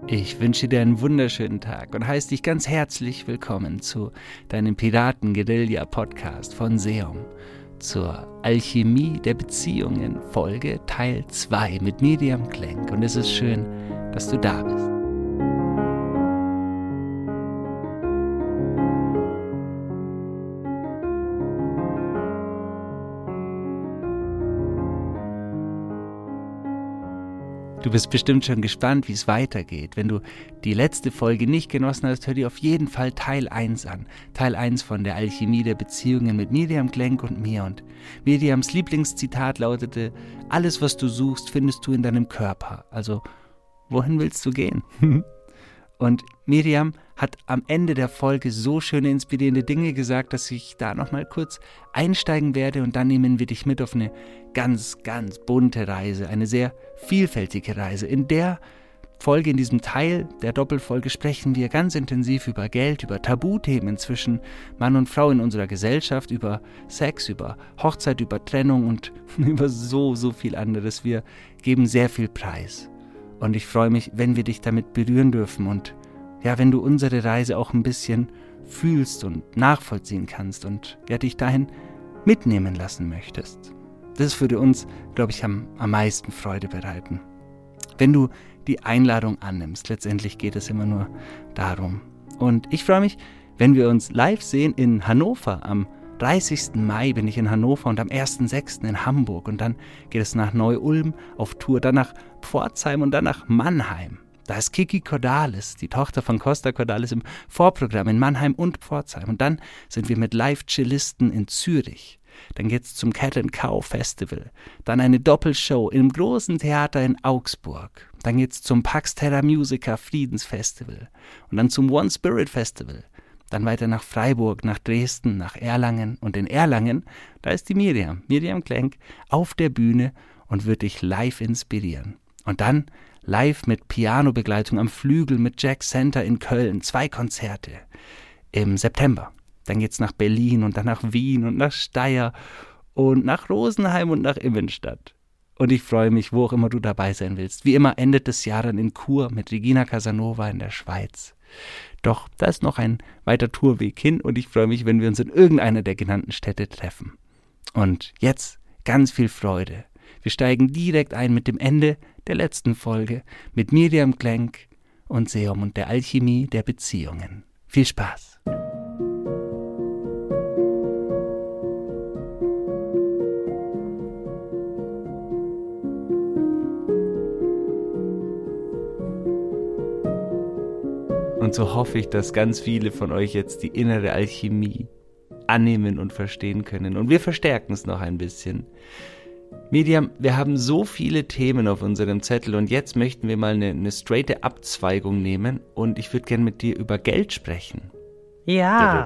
Ich wünsche dir einen wunderschönen Tag und heiße dich ganz herzlich willkommen zu deinem Piraten-Guerilla-Podcast von Seom, zur Alchemie der Beziehungen, Folge Teil 2 mit Miriam Klenk. Und es ist schön, dass du da bist. Du bist bestimmt schon gespannt, wie es weitergeht. Wenn du die letzte Folge nicht genossen hast, hör dir auf jeden Fall Teil 1 an. Teil 1 von der Alchemie der Beziehungen mit Miriam Klenk und mir. Und Miriams Lieblingszitat lautete: Alles, was du suchst, findest du in deinem Körper. Also, wohin willst du gehen? Und Miriam hat am Ende der Folge so schöne, inspirierende Dinge gesagt, dass ich da nochmal kurz einsteigen werde und dann nehmen wir dich mit auf eine ganz, ganz bunte Reise, eine sehr vielfältige Reise. In der Folge, in diesem Teil der Doppelfolge sprechen wir ganz intensiv über Geld, über Tabuthemen zwischen Mann und Frau in unserer Gesellschaft, über Sex, über Hochzeit, über Trennung und über so viel anderes. Wir geben sehr viel Preis. Und ich freue mich, wenn wir dich damit berühren dürfen und ja, wenn du unsere Reise auch ein bisschen fühlst und nachvollziehen kannst und ja, dich dahin mitnehmen lassen möchtest. Das würde uns, glaube ich, am meisten Freude bereiten. Wenn du die Einladung annimmst, letztendlich geht es immer nur darum. Und ich freue mich, wenn wir uns live sehen in Hannover. Am 30. Mai bin ich in Hannover und am 1.6. in Hamburg. Und dann geht es nach Neu-Ulm auf Tour, dann nach Pforzheim und dann nach Mannheim. Da ist Kiki Cordalis, die Tochter von Costa Cordalis, im Vorprogramm in Mannheim und Pforzheim. Und dann sind wir mit Live-Chillisten in Zürich. Dann geht's zum Cat & Cow Festival. Dann eine Doppelshow im großen Theater in Augsburg. Dann geht's zum Pax Terra Musica Friedensfestival. Und dann zum One Spirit Festival. Dann weiter nach Freiburg, nach Dresden, nach Erlangen. Und in Erlangen, da ist die Miriam Klenk, auf der Bühne und wird dich live inspirieren. Und dann live mit Pianobegleitung am Flügel mit Jack Center in Köln. 2 Konzerte im September. Dann geht's nach Berlin und dann nach Wien und nach Steyr und nach Rosenheim und nach Immenstadt. Und ich freue mich, wo auch immer du dabei sein willst. Wie immer endet das Jahr dann in Chur mit Regina Casanova in der Schweiz. Doch da ist noch ein weiter Tourweg hin und ich freue mich, wenn wir uns in irgendeiner der genannten Städte treffen. Und jetzt ganz viel Freude. Wir steigen direkt ein mit dem Ende der letzten Folge mit Miriam Klenk und Seom und der Alchemie der Beziehungen. Viel Spaß! Und so hoffe ich, dass ganz viele von euch jetzt die innere Alchemie annehmen und verstehen können. Und wir verstärken es noch ein bisschen. Miriam, wir haben so viele Themen auf unserem Zettel und jetzt möchten wir mal eine straighte Abzweigung nehmen und ich würde gerne mit dir über Geld sprechen. Ja.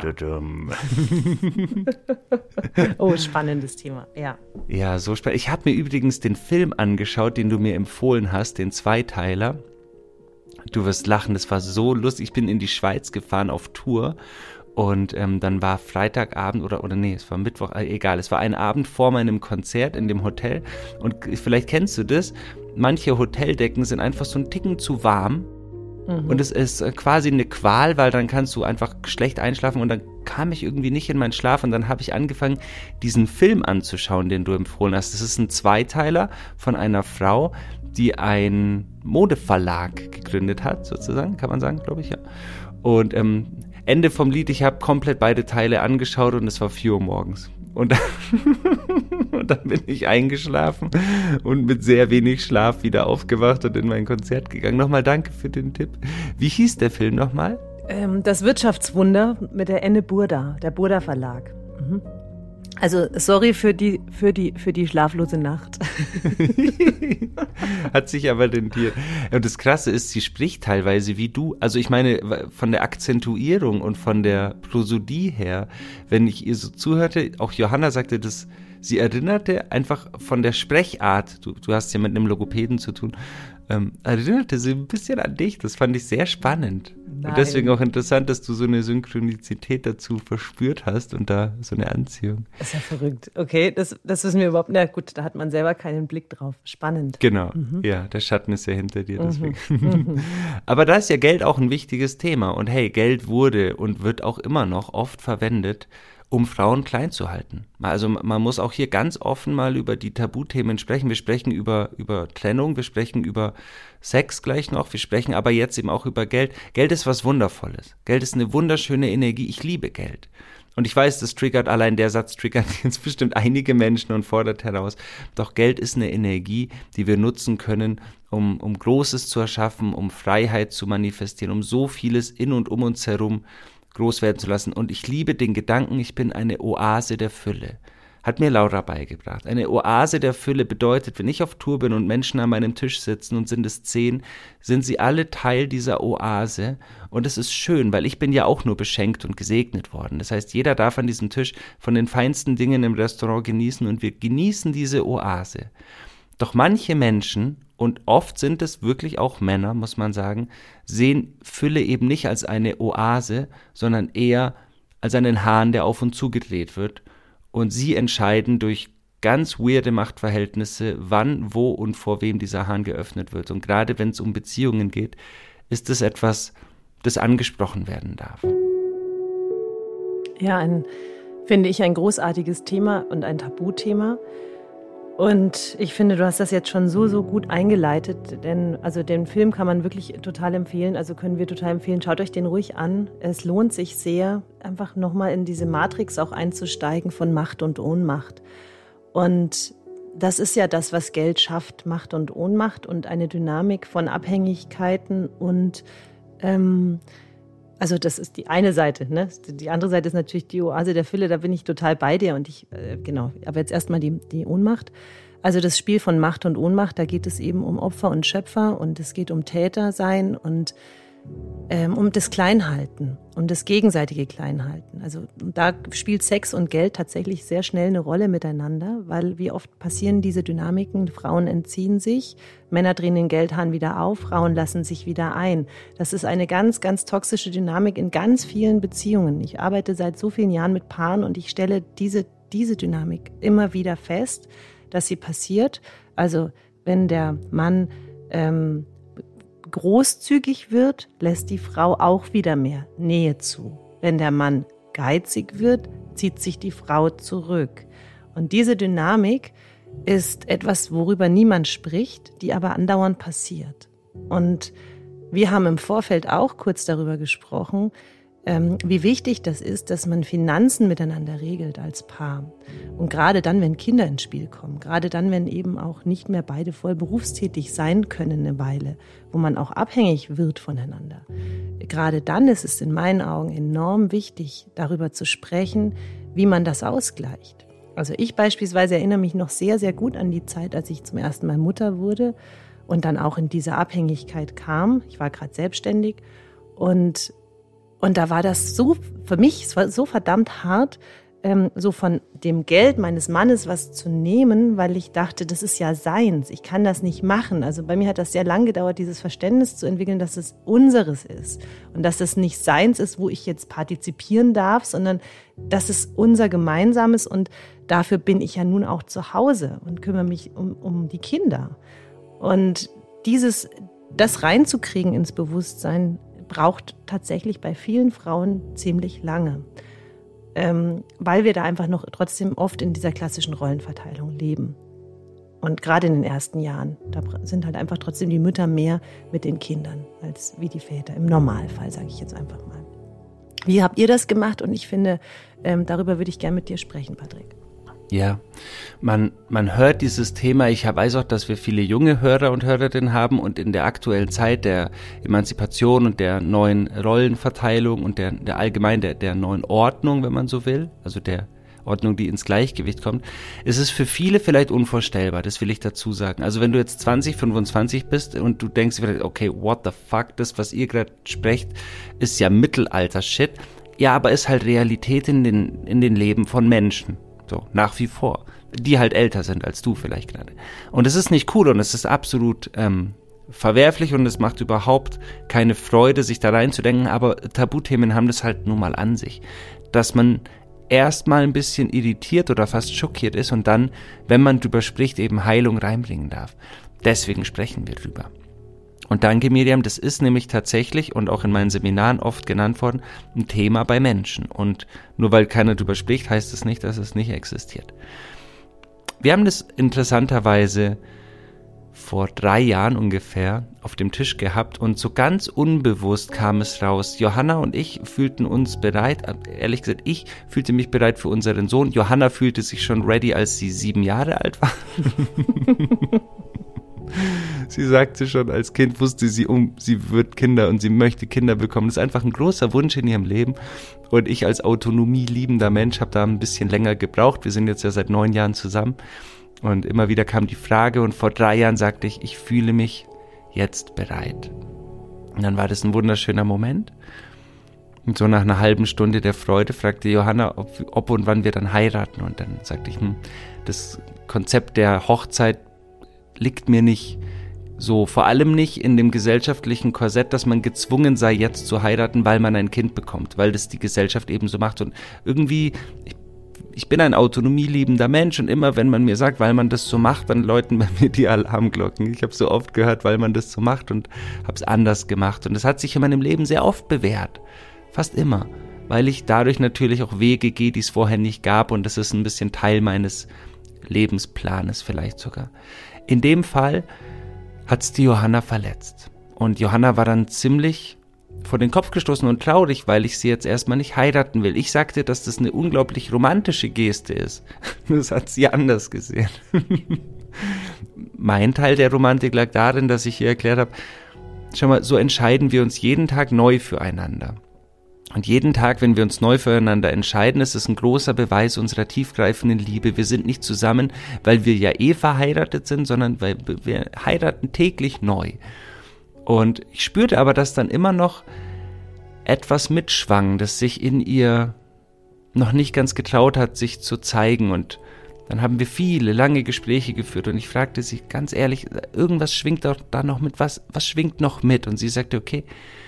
Oh, spannendes Thema, ja. Ja, so spannend. Ich habe mir übrigens den Film angeschaut, den du mir empfohlen hast, den Zweiteiler. Du wirst lachen, das war so lustig. Ich bin in die Schweiz gefahren auf Tour und dann war Freitagabend oder nee, es war Mittwoch, egal, es war ein Abend vor meinem Konzert in dem Hotel und vielleicht kennst du das, manche Hoteldecken sind einfach so ein Ticken zu warm und es ist quasi eine Qual, weil dann kannst du einfach schlecht einschlafen und dann kam ich irgendwie nicht in meinen Schlaf und dann habe ich angefangen, diesen Film anzuschauen, den du empfohlen hast. Das ist ein Zweiteiler von einer Frau, die einen Modeverlag gegründet hat, sozusagen, kann man sagen, glaube ich, ja. Und Ende vom Lied, ich habe komplett beide Teile angeschaut und es war 4 Uhr morgens. Und dann bin ich eingeschlafen und mit sehr wenig Schlaf wieder aufgewacht und in mein Konzert gegangen. Nochmal danke für den Tipp. Wie hieß der Film nochmal? Das Wirtschaftswunder mit der Enne Burda, der Burda Verlag. Also sorry für die schlaflose Nacht. Hat sich aber rentiert. Und das Krasse ist, sie spricht teilweise wie du. Also ich meine, von der Akzentuierung und von der Prosodie her, wenn ich ihr so zuhörte, auch Johanna sagte, das sie erinnerte einfach von der Sprechart, du hast ja mit einem Logopäden zu tun, erinnerte sie ein bisschen an dich. Das fand ich sehr spannend. Nein. Und deswegen auch interessant, dass du so eine Synchronizität dazu verspürt hast und da so eine Anziehung. Das ist ja verrückt. Okay, das wissen wir überhaupt nicht. Na gut, da hat man selber keinen Blick drauf. Spannend. Genau, ja, der Schatten ist ja hinter dir. Deswegen. Aber da ist ja Geld auch ein wichtiges Thema. Und hey, Geld wurde und wird auch immer noch oft verwendet, um Frauen klein zu halten. Also man muss auch hier ganz offen mal über die Tabuthemen sprechen. Wir sprechen über Trennung, wir sprechen über Sex gleich noch, wir sprechen aber jetzt eben auch über Geld. Geld ist was Wundervolles. Geld ist eine wunderschöne Energie. Ich liebe Geld. Und ich weiß, allein der Satz triggert jetzt bestimmt einige Menschen und fordert heraus. Doch Geld ist eine Energie, die wir nutzen können, um Großes zu erschaffen, um Freiheit zu manifestieren, um so vieles in und um uns herum groß werden zu lassen. Und ich liebe den Gedanken, ich bin eine Oase der Fülle. Hat mir Laura beigebracht. Eine Oase der Fülle bedeutet, wenn ich auf Tour bin und Menschen an meinem Tisch sitzen und sind es 10, sind sie alle Teil dieser Oase. Und es ist schön, weil ich bin ja auch nur beschenkt und gesegnet worden. Das heißt, jeder darf an diesem Tisch von den feinsten Dingen im Restaurant genießen und wir genießen diese Oase. Doch manche Menschen, und oft sind es wirklich auch Männer, muss man sagen, sehen Fülle eben nicht als eine Oase, sondern eher als einen Hahn, der auf und zu gedreht wird. Und sie entscheiden durch ganz weirde Machtverhältnisse, wann, wo und vor wem dieser Hahn geöffnet wird. Und gerade wenn es um Beziehungen geht, ist es etwas, das angesprochen werden darf. Ja, finde ich ein großartiges Thema und ein Tabuthema. Und ich finde, du hast das jetzt schon so gut eingeleitet, denn also den Film kann man wirklich total empfehlen, also können wir total empfehlen. Schaut euch den ruhig an. Es lohnt sich sehr, einfach nochmal in diese Matrix auch einzusteigen von Macht und Ohnmacht. Und das ist ja das, was Geld schafft, Macht und Ohnmacht und eine Dynamik von Abhängigkeiten und also das ist die eine Seite, ne? Die andere Seite ist natürlich die Oase der Fülle, da bin ich total bei dir und aber jetzt erstmal die Ohnmacht. Also das Spiel von Macht und Ohnmacht, da geht es eben um Opfer und Schöpfer und es geht um Tätersein und um das Kleinhalten, um das gegenseitige Kleinhalten. Also da spielt Sex und Geld tatsächlich sehr schnell eine Rolle miteinander, weil wie oft passieren diese Dynamiken, Frauen entziehen sich, Männer drehen den Geldhahn wieder auf, Frauen lassen sich wieder ein. Das ist eine ganz, ganz toxische Dynamik in ganz vielen Beziehungen. Ich arbeite seit so vielen Jahren mit Paaren und ich stelle diese Dynamik immer wieder fest, dass sie passiert. Also wenn der Mann großzügig wird, lässt die Frau auch wieder mehr Nähe zu. Wenn der Mann geizig wird, zieht sich die Frau zurück. Und diese Dynamik ist etwas, worüber niemand spricht, die aber andauernd passiert. Und wir haben im Vorfeld auch kurz darüber gesprochen, wie wichtig das ist, dass man Finanzen miteinander regelt als Paar. Und gerade dann, wenn Kinder ins Spiel kommen, gerade dann, wenn eben auch nicht mehr beide voll berufstätig sein können eine Weile, wo man auch abhängig wird voneinander. Gerade dann ist es in meinen Augen enorm wichtig, darüber zu sprechen, wie man das ausgleicht. Also ich beispielsweise erinnere mich noch sehr, sehr gut an die Zeit, als ich zum ersten Mal Mutter wurde und dann auch in diese Abhängigkeit kam. Ich war gerade selbstständig und da war das so, für mich, es war so verdammt hart, so von dem Geld meines Mannes was zu nehmen, weil ich dachte, das ist ja seins, ich kann das nicht machen. Also bei mir hat das sehr lang gedauert, dieses Verständnis zu entwickeln, dass es unseres ist und dass es nicht seins ist, wo ich jetzt partizipieren darf, sondern dass es unser Gemeinsames und dafür bin ich ja nun auch zu Hause und kümmere mich um die Kinder. Und das reinzukriegen ins Bewusstsein, braucht tatsächlich bei vielen Frauen ziemlich lange, weil wir da einfach noch trotzdem oft in dieser klassischen Rollenverteilung leben. Und gerade in den ersten Jahren, da sind halt einfach trotzdem die Mütter mehr mit den Kindern als wie die Väter, im Normalfall, sage ich jetzt einfach mal. Wie habt ihr das gemacht? Und ich finde, darüber würde ich gerne mit dir sprechen, Patrick. Ja, man hört dieses Thema, ich weiß auch, dass wir viele junge Hörer und Hörerinnen haben und in der aktuellen Zeit der Emanzipation und der neuen Rollenverteilung und der allgemein der neuen Ordnung, wenn man so will, also der Ordnung, die ins Gleichgewicht kommt, ist es für viele vielleicht unvorstellbar, das will ich dazu sagen. Also wenn du jetzt 20, 25 bist und du denkst vielleicht, okay, what the fuck, das, was ihr gerade sprecht, ist ja Mittelalter-Shit. Ja, aber ist halt Realität in den Leben von Menschen. So, nach wie vor. Die halt älter sind als du vielleicht gerade. Und es ist nicht cool und es ist absolut verwerflich und es macht überhaupt keine Freude, sich da reinzudenken, aber Tabuthemen haben das halt nun mal an sich. Dass man erstmal ein bisschen irritiert oder fast schockiert ist und dann, wenn man drüber spricht, eben Heilung reinbringen darf. Deswegen sprechen wir drüber. Und danke Miriam, das ist nämlich tatsächlich und auch in meinen Seminaren oft genannt worden, ein Thema bei Menschen. Und nur weil keiner drüber spricht, heißt es nicht, dass es nicht existiert. Wir haben das interessanterweise vor 3 Jahren ungefähr auf dem Tisch gehabt und so ganz unbewusst kam es raus. Johanna und ich fühlten uns bereit, ehrlich gesagt, ich fühlte mich bereit für unseren Sohn. Johanna fühlte sich schon ready, als sie 7 Jahre alt war. Sie sagte schon, als Kind wusste sie, sie wird Kinder und sie möchte Kinder bekommen. Das ist einfach ein großer Wunsch in ihrem Leben. Und ich als autonomieliebender Mensch habe da ein bisschen länger gebraucht. Wir sind jetzt ja seit 9 Jahren zusammen. Und immer wieder kam die Frage und vor 3 Jahren sagte ich fühle mich jetzt bereit. Und dann war das ein wunderschöner Moment. Und so nach einer halben Stunde der Freude fragte Johanna, ob und wann wir dann heiraten. Und dann sagte ich, das Konzept der Hochzeit liegt mir nicht so, vor allem nicht in dem gesellschaftlichen Korsett, dass man gezwungen sei, jetzt zu heiraten, weil man ein Kind bekommt, weil das die Gesellschaft eben so macht. Und irgendwie, ich bin ein autonomieliebender Mensch und immer, wenn man mir sagt, weil man das so macht, dann läuten bei mir die Alarmglocken. Ich habe so oft gehört, weil man das so macht und habe es anders gemacht. Und das hat sich in meinem Leben sehr oft bewährt, fast immer, weil ich dadurch natürlich auch Wege gehe, die es vorher nicht gab und das ist ein bisschen Teil meines Lebensplanes vielleicht sogar. In dem Fall hat's die Johanna verletzt. Und Johanna war dann ziemlich vor den Kopf gestoßen und traurig, weil ich sie jetzt erstmal nicht heiraten will. Ich sagte, dass das eine unglaublich romantische Geste ist. Das hat sie anders gesehen. Mein Teil der Romantik lag darin, dass ich ihr erklärt habe, schau mal, so entscheiden wir uns jeden Tag neu füreinander. Und jeden Tag, wenn wir uns neu füreinander entscheiden, ist es ein großer Beweis unserer tiefgreifenden Liebe. Wir sind nicht zusammen, weil wir ja verheiratet sind, sondern weil wir heiraten täglich neu. Und ich spürte aber, dass dann immer noch etwas mitschwang, das sich in ihr noch nicht ganz getraut hat, sich zu zeigen. Und dann haben wir viele lange Gespräche geführt und ich fragte sie ganz ehrlich, irgendwas schwingt doch da noch mit, was schwingt noch mit? Und sie sagte, okay,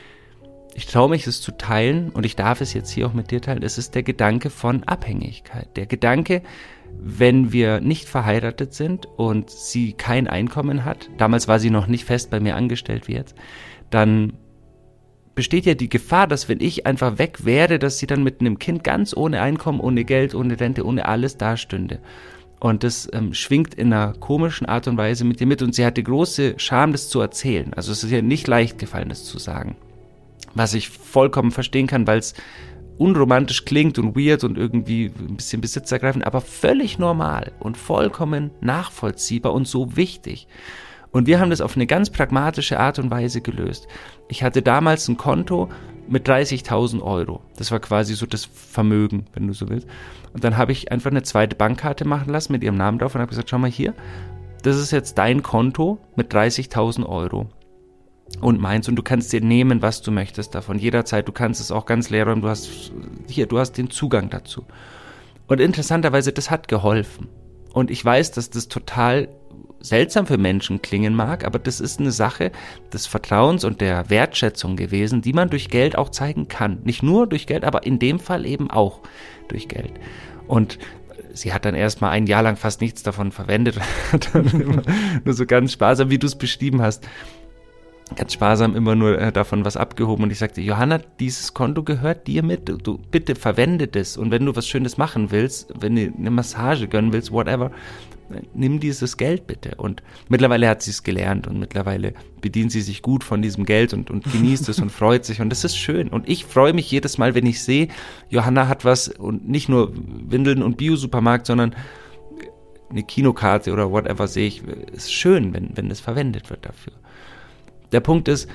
ich traue mich, es zu teilen und ich darf es jetzt hier auch mit dir teilen. Es ist der Gedanke von Abhängigkeit. Der Gedanke, wenn wir nicht verheiratet sind und sie kein Einkommen hat, damals war sie noch nicht fest bei mir angestellt wie jetzt, dann besteht ja die Gefahr, dass wenn ich einfach weg wäre, dass sie dann mit einem Kind ganz ohne Einkommen, ohne Geld, ohne Rente, ohne alles dastünde. Und das schwingt in einer komischen Art und Weise mit ihr mit und sie hatte große Scham, das zu erzählen. Also es ist ihr nicht leicht gefallen, das zu sagen. Was ich vollkommen verstehen kann, weil es unromantisch klingt und weird und irgendwie ein bisschen besitzergreifend, aber völlig normal und vollkommen nachvollziehbar und so wichtig. Und wir haben das auf eine ganz pragmatische Art und Weise gelöst. Ich hatte damals ein Konto mit 30.000 Euro. Das war quasi so das Vermögen, wenn du so willst. Und dann habe ich einfach eine zweite Bankkarte machen lassen mit ihrem Namen drauf und habe gesagt, schau mal hier, das ist jetzt dein Konto mit 30.000 Euro. Und meins und du kannst dir nehmen, was du möchtest davon, jederzeit, du kannst es auch ganz leer räumen, du hast den Zugang dazu. Und interessanterweise, das hat geholfen. Und ich weiß, dass das total seltsam für Menschen klingen mag, aber das ist eine Sache des Vertrauens und der Wertschätzung gewesen, die man durch Geld auch zeigen kann. Nicht nur durch Geld, aber in dem Fall eben auch durch Geld. Und sie hat dann erstmal 1 Jahr lang fast nichts davon verwendet, hat dann immer nur so ganz sparsam, wie du es beschrieben hast, ganz sparsam immer nur davon was abgehoben und ich sagte, Johanna, dieses Konto gehört dir mit, du bitte verwende das und wenn du was Schönes machen willst, wenn du eine Massage gönnen willst, whatever, nimm dieses Geld bitte. Und mittlerweile hat sie es gelernt und mittlerweile bedient sie sich gut von diesem Geld und genießt es und freut sich und das ist schön und ich freue mich jedes Mal, wenn ich sehe, Johanna hat was und nicht nur Windeln und Bio-Supermarkt, sondern eine Kinokarte oder whatever sehe ich, ist schön, wenn es verwendet wird dafür. Der Punkt ist,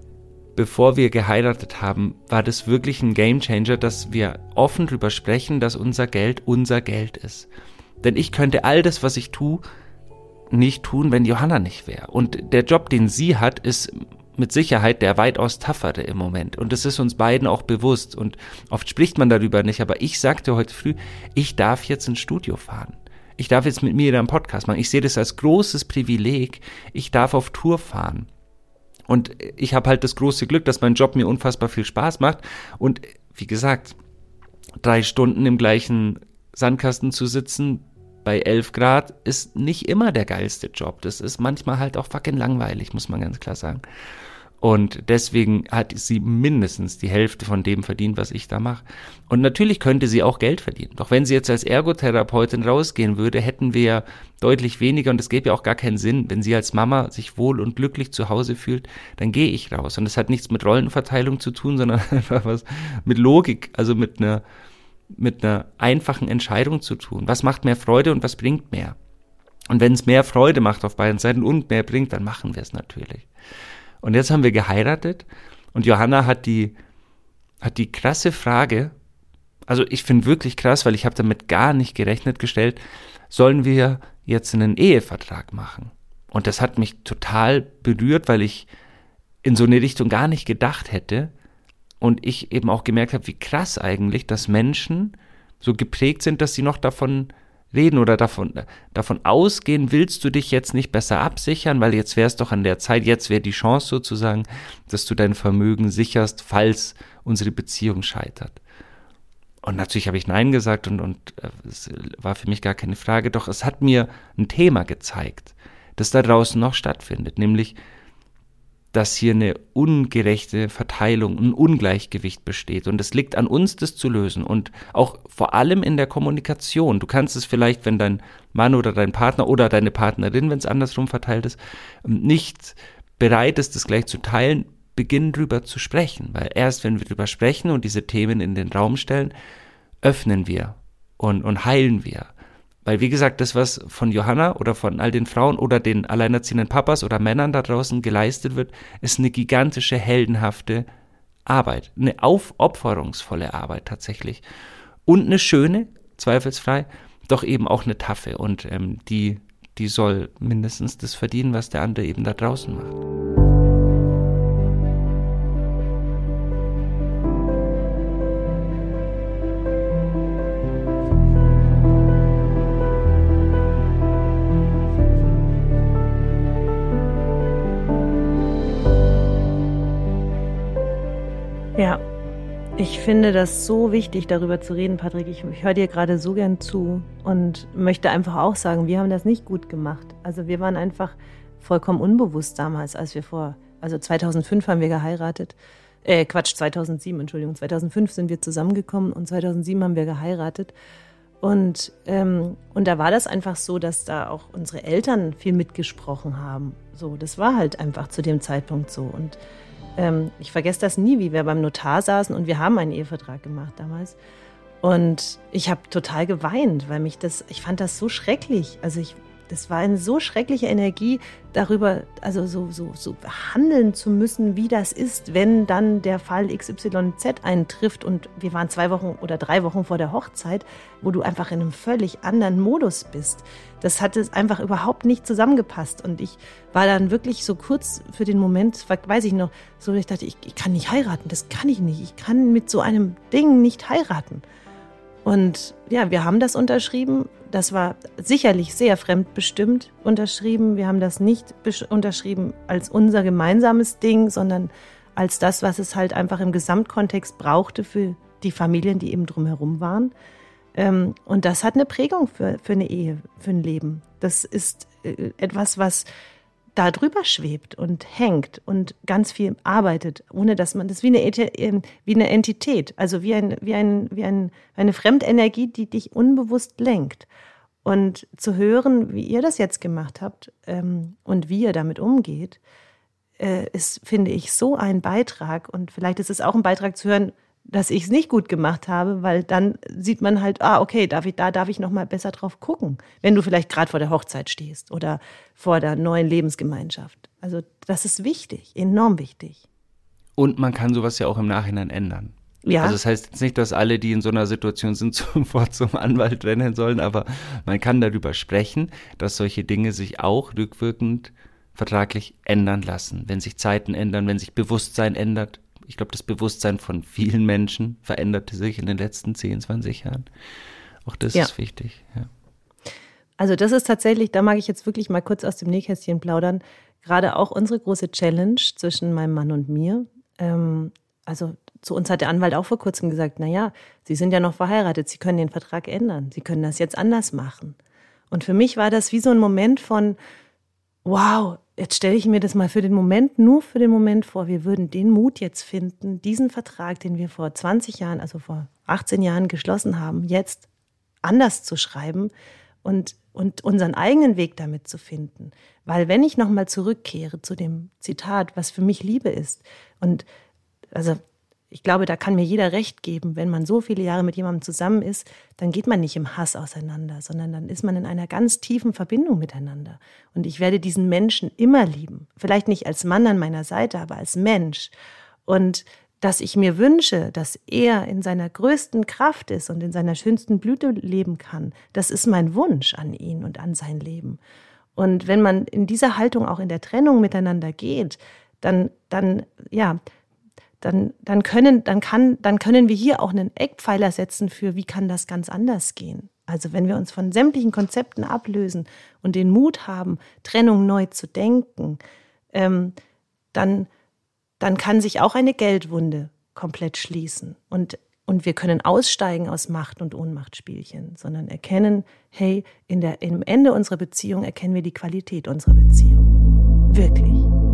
bevor wir geheiratet haben, war das wirklich ein Gamechanger, dass wir offen drüber sprechen, dass unser Geld ist. Denn ich könnte all das, was ich tue, nicht tun, wenn Johanna nicht wäre. Und der Job, den sie hat, ist mit Sicherheit der weitaus toughere im Moment. Und das ist uns beiden auch bewusst. Und oft spricht man darüber nicht. Aber ich sagte heute früh, ich darf jetzt ins Studio fahren. Ich darf jetzt mit mir einen Podcast machen. Ich sehe das als großes Privileg. Ich darf auf Tour fahren. Und ich habe halt das große Glück, dass mein Job mir unfassbar viel Spaß macht. Und wie gesagt, 3 Stunden im gleichen Sandkasten zu sitzen bei 11 Grad ist nicht immer der geilste Job. Das ist manchmal halt auch fucking langweilig, muss man ganz klar sagen. Und deswegen hat sie mindestens die Hälfte von dem verdient, was ich da mache. Und natürlich könnte sie auch Geld verdienen. Doch wenn sie jetzt als Ergotherapeutin rausgehen würde, hätten wir ja deutlich weniger. Und es gäbe ja auch gar keinen Sinn. Wenn sie als Mama sich wohl und glücklich zu Hause fühlt, dann gehe ich raus. Und das hat nichts mit Rollenverteilung zu tun, sondern einfach was mit Logik, also mit einer einfachen Entscheidung zu tun. Was macht mehr Freude und was bringt mehr? Und wenn es mehr Freude macht auf beiden Seiten und mehr bringt, dann machen wir es natürlich. Und jetzt haben wir geheiratet und Johanna hat die krasse Frage, also ich finde wirklich krass, weil ich habe damit gar nicht gerechnet, gestellt, sollen wir jetzt einen Ehevertrag machen? Und das hat mich total berührt, weil ich in so eine Richtung gar nicht gedacht hätte und ich eben auch gemerkt habe, wie krass eigentlich, dass Menschen so geprägt sind, dass sie noch davon reden oder davon ausgehen, willst du dich jetzt nicht besser absichern, weil jetzt wäre es doch an der Zeit, jetzt wäre die Chance sozusagen, dass du dein Vermögen sicherst, falls unsere Beziehung scheitert. Und natürlich habe ich Nein gesagt und es war für mich gar keine Frage, doch es hat mir ein Thema gezeigt, das da draußen noch stattfindet, nämlich, dass hier eine ungerechte Verteilung, ein Ungleichgewicht besteht. Und es liegt an uns, das zu lösen. Und auch vor allem in der Kommunikation. Du kannst es vielleicht, wenn dein Mann oder dein Partner oder deine Partnerin, wenn es andersrum verteilt ist, nicht bereit ist, das gleich zu teilen, beginnen drüber zu sprechen. Weil erst, wenn wir drüber sprechen und diese Themen in den Raum stellen, öffnen wir und heilen wir. Weil, wie gesagt, das, was von Johanna oder von all den Frauen oder den alleinerziehenden Papas oder Männern da draußen geleistet wird, ist eine gigantische, heldenhafte Arbeit. Eine aufopferungsvolle Arbeit tatsächlich. Und eine schöne, zweifelsfrei, doch eben auch eine taffe. Und die soll mindestens das verdienen, was der andere eben da draußen macht. Ja, ich finde das so wichtig, darüber zu reden, Patrick. Ich höre dir gerade so gern zu und möchte einfach auch sagen, wir haben das nicht gut gemacht. Also wir waren einfach vollkommen unbewusst damals, als wir 2005 haben wir geheiratet. 2007, 2005 sind wir zusammengekommen und 2007 haben wir geheiratet. Und da war das einfach so, dass da auch unsere Eltern viel mitgesprochen haben. So, das war halt einfach zu dem Zeitpunkt so. Und ich vergesse das nie, wie wir beim Notar saßen und wir haben einen Ehevertrag gemacht damals. Und ich habe total geweint, weil ich fand das so schrecklich. Also das war eine so schreckliche Energie, darüber, also so handeln zu müssen, wie das ist, wenn dann der Fall XYZ eintrifft. Und wir waren 2 Wochen oder 3 Wochen vor der Hochzeit, wo du einfach in einem völlig anderen Modus bist. Das hatte einfach überhaupt nicht zusammengepasst. Und ich war dann wirklich so kurz für den Moment, weiß ich noch, so ich dachte, ich kann nicht heiraten, das kann ich nicht. Ich kann mit so einem Ding nicht heiraten. Und ja, wir haben das unterschrieben. Das war sicherlich sehr fremdbestimmt unterschrieben. Wir haben das nicht unterschrieben als unser gemeinsames Ding, sondern als das, was es halt einfach im Gesamtkontext brauchte für die Familien, die eben drumherum waren. Und das hat eine Prägung für eine Ehe, für ein Leben. Das ist etwas, was da drüber schwebt und hängt und ganz viel arbeitet, ohne dass man das wie eine Entität, also wie eine Fremdenergie, die dich unbewusst lenkt. Und zu hören, wie ihr das jetzt gemacht habt und wie ihr damit umgeht, ist, finde ich, so ein Beitrag. Und vielleicht ist es auch ein Beitrag zu hören, dass ich es nicht gut gemacht habe, weil dann sieht man halt, okay, darf ich noch mal besser drauf gucken, wenn du vielleicht gerade vor der Hochzeit stehst oder vor der neuen Lebensgemeinschaft. Also das ist wichtig, enorm wichtig. Und man kann sowas ja auch im Nachhinein ändern. Ja. Also das heißt jetzt nicht, dass alle, die in so einer Situation sind, sofort zum Anwalt rennen sollen, aber man kann darüber sprechen, dass solche Dinge sich auch rückwirkend vertraglich ändern lassen, wenn sich Zeiten ändern, wenn sich Bewusstsein ändert. Ich glaube, das Bewusstsein von vielen Menschen veränderte sich in den letzten 10, 20 Jahren. Auch das ist wichtig. Ja. Also das ist tatsächlich, da mag ich jetzt wirklich mal kurz aus dem Nähkästchen plaudern, gerade auch unsere große Challenge zwischen meinem Mann und mir. Also zu uns hat der Anwalt auch vor kurzem gesagt, naja, Sie sind ja noch verheiratet, Sie können den Vertrag ändern, Sie können das jetzt anders machen. Und für mich war das wie so ein Moment von, wow, jetzt stelle ich mir das mal nur für den Moment vor, wir würden den Mut jetzt finden, diesen Vertrag, den wir vor 20 Jahren, also vor 18 Jahren geschlossen haben, jetzt anders zu schreiben und unseren eigenen Weg damit zu finden. Weil wenn ich nochmal zurückkehre zu dem Zitat, was für mich Liebe ist, und also ich glaube, da kann mir jeder recht geben, wenn man so viele Jahre mit jemandem zusammen ist, dann geht man nicht im Hass auseinander, sondern dann ist man in einer ganz tiefen Verbindung miteinander. Und ich werde diesen Menschen immer lieben. Vielleicht nicht als Mann an meiner Seite, aber als Mensch. Und dass ich mir wünsche, dass er in seiner größten Kraft ist und in seiner schönsten Blüte leben kann, das ist mein Wunsch an ihn und an sein Leben. Und wenn man in dieser Haltung auch in der Trennung miteinander geht, dann können wir hier auch einen Eckpfeiler setzen für, wie kann das ganz anders gehen. Also wenn wir uns von sämtlichen Konzepten ablösen und den Mut haben, Trennung neu zu denken, dann kann sich auch eine Geldwunde komplett schließen. Und wir können aussteigen aus Macht- und Ohnmachtspielchen, sondern erkennen, hey, im Ende unserer Beziehung erkennen wir die Qualität unserer Beziehung. Wirklich.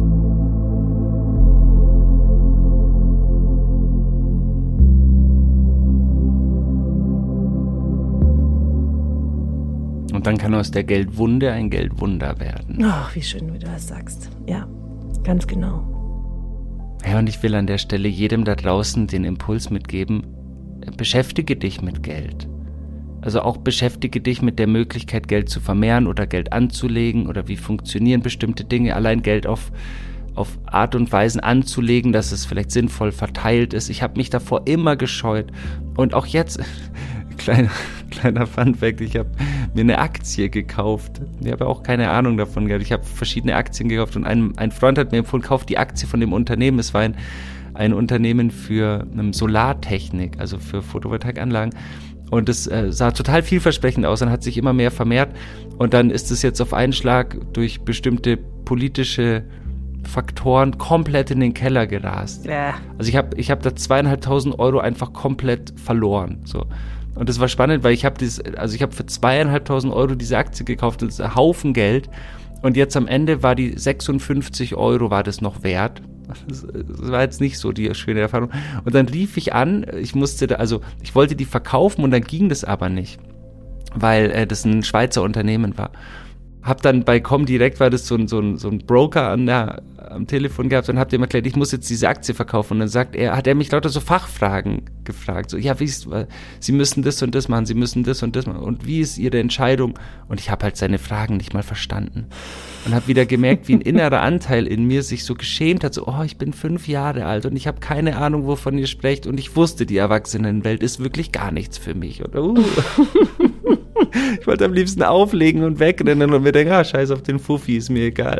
Und dann kann aus der Geldwunde ein Geldwunder werden. Ach, wie schön, wie du das sagst. Ja, ganz genau. Ja, und ich will an der Stelle jedem da draußen den Impuls mitgeben, beschäftige dich mit Geld. Also auch beschäftige dich mit der Möglichkeit, Geld zu vermehren oder Geld anzulegen oder wie funktionieren bestimmte Dinge. Allein Geld auf Art und Weisen anzulegen, dass es vielleicht sinnvoll verteilt ist. Ich habe mich davor immer gescheut. Und auch jetzt, kleiner Funfact, ich habe mir eine Aktie gekauft. Ich habe auch keine Ahnung davon gehabt. Ich habe verschiedene Aktien gekauft und ein Freund hat mir empfohlen, kauf die Aktie von dem Unternehmen. Es war ein Unternehmen für Solartechnik, also für Photovoltaikanlagen. Und es sah total vielversprechend aus und hat sich immer mehr vermehrt. Und dann ist es jetzt auf einen Schlag durch bestimmte politische Faktoren komplett in den Keller gerast. Ja. Also ich hab da 2.500 Euro einfach komplett verloren. So. Und das war spannend, weil ich habe für 2.500 Euro diese Aktie gekauft, das ist ein Haufen Geld. Und jetzt am Ende war die 56 Euro war das noch wert. Das war jetzt nicht so die schöne Erfahrung. Und dann rief ich an, ich wollte die verkaufen und dann ging das aber nicht, weil das ein Schweizer Unternehmen war. Hab dann bei Comdirect war das so ein Broker am Telefon gehabt und hab dem erklärt, ich muss jetzt diese Aktie verkaufen. Und dann hat er mich lauter so Fachfragen gefragt. So, ja, Sie müssen das und das machen, Sie müssen das und das machen. Und wie ist Ihre Entscheidung? Und ich habe halt seine Fragen nicht mal verstanden. Und habe wieder gemerkt, wie ein innerer Anteil in mir sich so geschämt hat. So, ich bin 5 Jahre alt und ich habe keine Ahnung, wovon ihr sprecht. Und ich wusste, die Erwachsenenwelt ist wirklich gar nichts für mich. Und, ich wollte am liebsten auflegen und wegrennen und mir denken, scheiß auf den Fuffi, ist mir egal.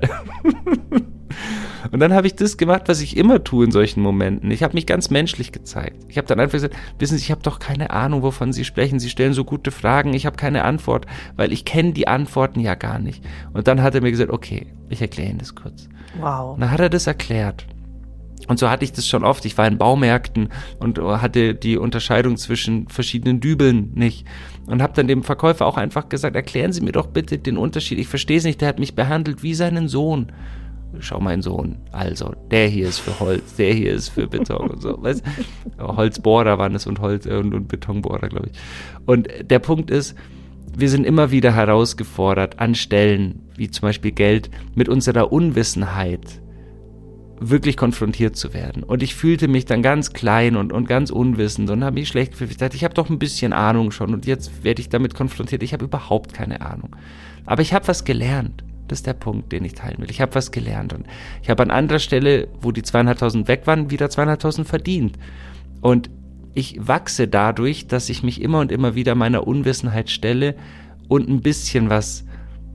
Und dann habe ich das gemacht, was ich immer tue in solchen Momenten. Ich habe mich ganz menschlich gezeigt. Ich habe dann einfach gesagt, wissen Sie, ich habe doch keine Ahnung, wovon Sie sprechen. Sie stellen so gute Fragen, ich habe keine Antwort, weil ich kenne die Antworten ja gar nicht. Und dann hat er mir gesagt, okay, ich erkläre Ihnen das kurz. Wow. Und dann hat er das erklärt. Und so hatte ich das schon oft. Ich war in Baumärkten und hatte die Unterscheidung zwischen verschiedenen Dübeln nicht. Und habe dann dem Verkäufer auch einfach gesagt, erklären Sie mir doch bitte den Unterschied. Ich verstehe es nicht, der hat mich behandelt wie seinen Sohn. Schau, mein Sohn, also, der hier ist für Holz, der hier ist für Beton und so. Weißt? Holzbohrer waren es und Betonbohrer, glaube ich. Und der Punkt ist, wir sind immer wieder herausgefordert an Stellen, wie zum Beispiel Geld, mit unserer Unwissenheit wirklich konfrontiert zu werden. Und ich fühlte mich dann ganz klein und ganz unwissend und habe mich schlecht gefühlt. Ich dachte, ich habe doch ein bisschen Ahnung schon und jetzt werde ich damit konfrontiert. Ich habe überhaupt keine Ahnung. Aber ich habe was gelernt. Das ist der Punkt, den ich teilen will. Ich habe was gelernt und ich habe an anderer Stelle, wo die 2.500 weg waren, wieder 2.500 verdient. Und ich wachse dadurch, dass ich mich immer und immer wieder meiner Unwissenheit stelle und ein bisschen was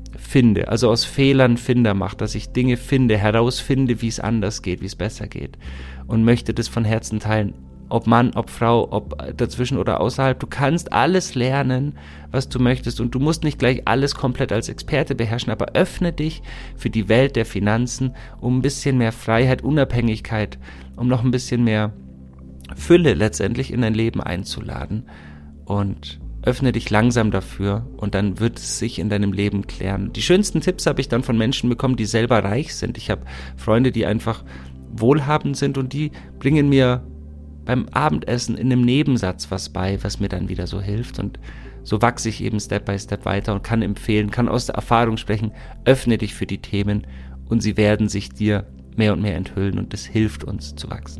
finde, also aus Fehlern Finder mache, dass ich Dinge finde, herausfinde, wie es anders geht, wie es besser geht und möchte das von Herzen teilen. Ob Mann, ob Frau, ob dazwischen oder außerhalb. Du kannst alles lernen, was du möchtest und du musst nicht gleich alles komplett als Experte beherrschen, aber öffne dich für die Welt der Finanzen, um ein bisschen mehr Freiheit, Unabhängigkeit, um noch ein bisschen mehr Fülle letztendlich in dein Leben einzuladen und öffne dich langsam dafür und dann wird es sich in deinem Leben klären. Die schönsten Tipps habe ich dann von Menschen bekommen, die selber reich sind. Ich habe Freunde, die einfach wohlhabend sind und die bringen mir beim Abendessen in einem Nebensatz was bei, was mir dann wieder so hilft und so wachse ich eben Step by Step weiter und kann empfehlen, kann aus der Erfahrung sprechen, öffne dich für die Themen und sie werden sich dir mehr und mehr enthüllen und das hilft uns zu wachsen.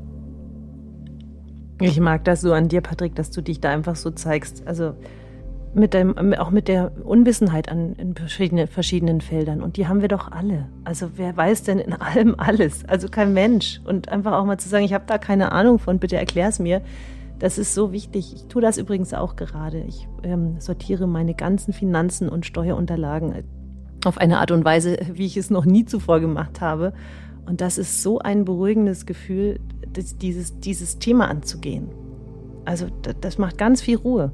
Ich mag das so an dir, Patrick, dass du dich da einfach so zeigst, also auch mit der Unwissenheit in verschiedenen Feldern. Und die haben wir doch alle. Also wer weiß denn in allem alles? Also kein Mensch. Und einfach auch mal zu sagen, ich habe da keine Ahnung von, bitte erklär's mir. Das ist so wichtig. Ich tue das übrigens auch gerade. Ich sortiere meine ganzen Finanzen und Steuerunterlagen auf eine Art und Weise, wie ich es noch nie zuvor gemacht habe. Und das ist so ein beruhigendes Gefühl, dieses Thema anzugehen. Also das macht ganz viel Ruhe.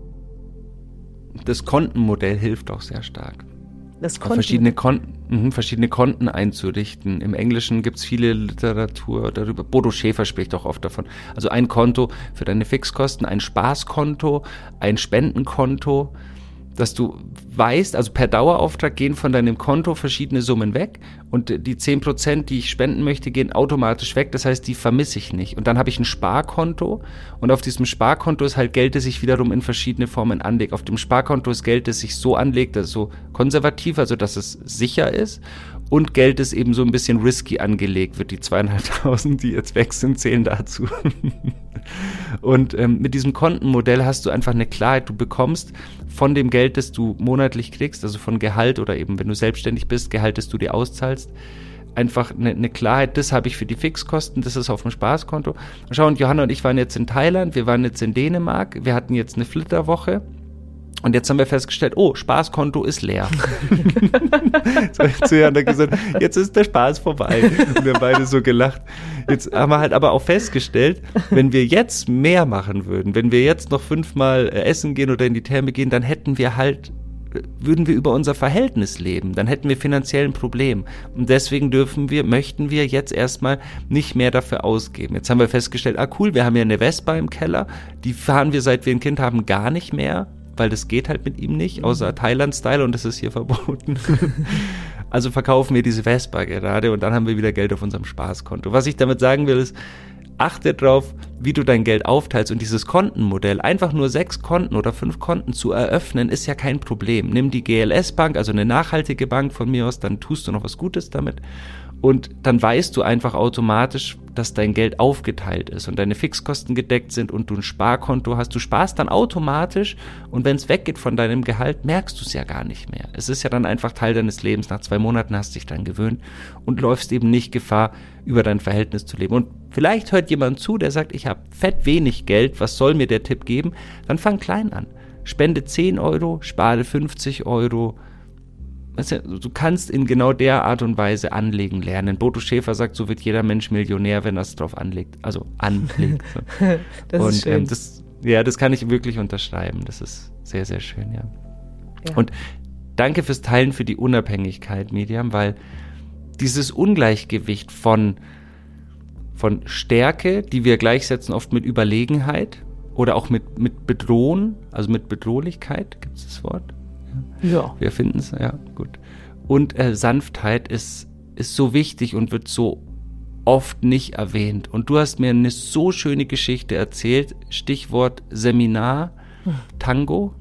Das Kontenmodell hilft auch sehr stark. Das Konten. Verschiedene Konten einzurichten. Im Englischen gibt es viele Literatur darüber. Bodo Schäfer spricht auch oft davon. Also ein Konto für deine Fixkosten, ein Spaßkonto, ein Spendenkonto, dass du weißt, also per Dauerauftrag gehen von deinem Konto verschiedene Summen weg und die 10%, die ich spenden möchte, gehen automatisch weg. Das heißt, die vermisse ich nicht. Und dann habe ich ein Sparkonto und auf diesem Sparkonto ist halt Geld, das sich wiederum in verschiedene Formen anlegt. Auf dem Sparkonto ist Geld, das sich so anlegt, das ist so konservativ, also dass es sicher ist. Und Geld, das eben so ein bisschen risky angelegt wird. Die 2.500, die jetzt weg sind, zählen dazu. Und mit diesem Kontenmodell hast du einfach eine Klarheit. Du bekommst von dem Geld, das du monatlich kriegst, also von Gehalt oder eben, wenn du selbstständig bist, Gehalt, das du dir auszahlst, einfach eine Klarheit, das habe ich für die Fixkosten, das ist auf dem Spaßkonto. Schau, und Johanna und ich waren jetzt in Thailand, wir waren jetzt in Dänemark, wir hatten jetzt eine Flitterwoche. Und jetzt haben wir festgestellt, Spaßkonto ist leer. Zu Johanna gesagt, jetzt ist der Spaß vorbei. Und wir haben beide so gelacht. Jetzt haben wir halt aber auch festgestellt, wenn wir jetzt mehr machen würden, wenn wir jetzt noch 5-mal essen gehen oder in die Therme gehen, dann würden wir über unser Verhältnis leben. Dann hätten wir finanziell ein Problem. Und deswegen möchten wir jetzt erstmal nicht mehr dafür ausgeben. Jetzt haben wir festgestellt, cool, wir haben ja eine Vespa im Keller. Die fahren wir, seit wir ein Kind haben, gar nicht mehr. Weil das geht halt mit ihm nicht, außer Thailand-Style und das ist hier verboten. Also verkaufen wir diese Vespa gerade und dann haben wir wieder Geld auf unserem Spaßkonto. Was ich damit sagen will, ist, achte drauf, wie du dein Geld aufteilst und dieses Kontenmodell, einfach nur 6 Konten oder 5 Konten zu eröffnen, ist ja kein Problem. Nimm die GLS-Bank, also eine nachhaltige Bank von mir aus, dann tust du noch was Gutes damit. Und dann weißt du einfach automatisch, dass dein Geld aufgeteilt ist und deine Fixkosten gedeckt sind und du ein Sparkonto hast. Du sparst dann automatisch und wenn es weggeht von deinem Gehalt, merkst du es ja gar nicht mehr. Es ist ja dann einfach Teil deines Lebens. Nach 2 Monaten hast du dich dann gewöhnt und läufst eben nicht Gefahr, über dein Verhältnis zu leben. Und vielleicht hört jemand zu, der sagt, ich habe fett wenig Geld, was soll mir der Tipp geben? Dann fang klein an. Spende 10 Euro, spare 50 Euro. Du kannst in genau der Art und Weise anlegen lernen. Bodo Schäfer sagt, so wird jeder Mensch Millionär, wenn er es drauf anlegt. Also anlegt. So. Das ist schön. Das kann ich wirklich unterschreiben. Das ist sehr, sehr schön, ja. Und danke fürs Teilen, für die Unabhängigkeit, Miriam, weil dieses Ungleichgewicht von Stärke, die wir gleichsetzen oft mit Überlegenheit oder auch mit Bedrohen, also mit Bedrohlichkeit, gibt es das Wort? Ja. Wir finden es, ja, gut. Und Sanftheit ist so wichtig und wird so oft nicht erwähnt. Und du hast mir eine so schöne Geschichte erzählt, Stichwort Seminar, Tango,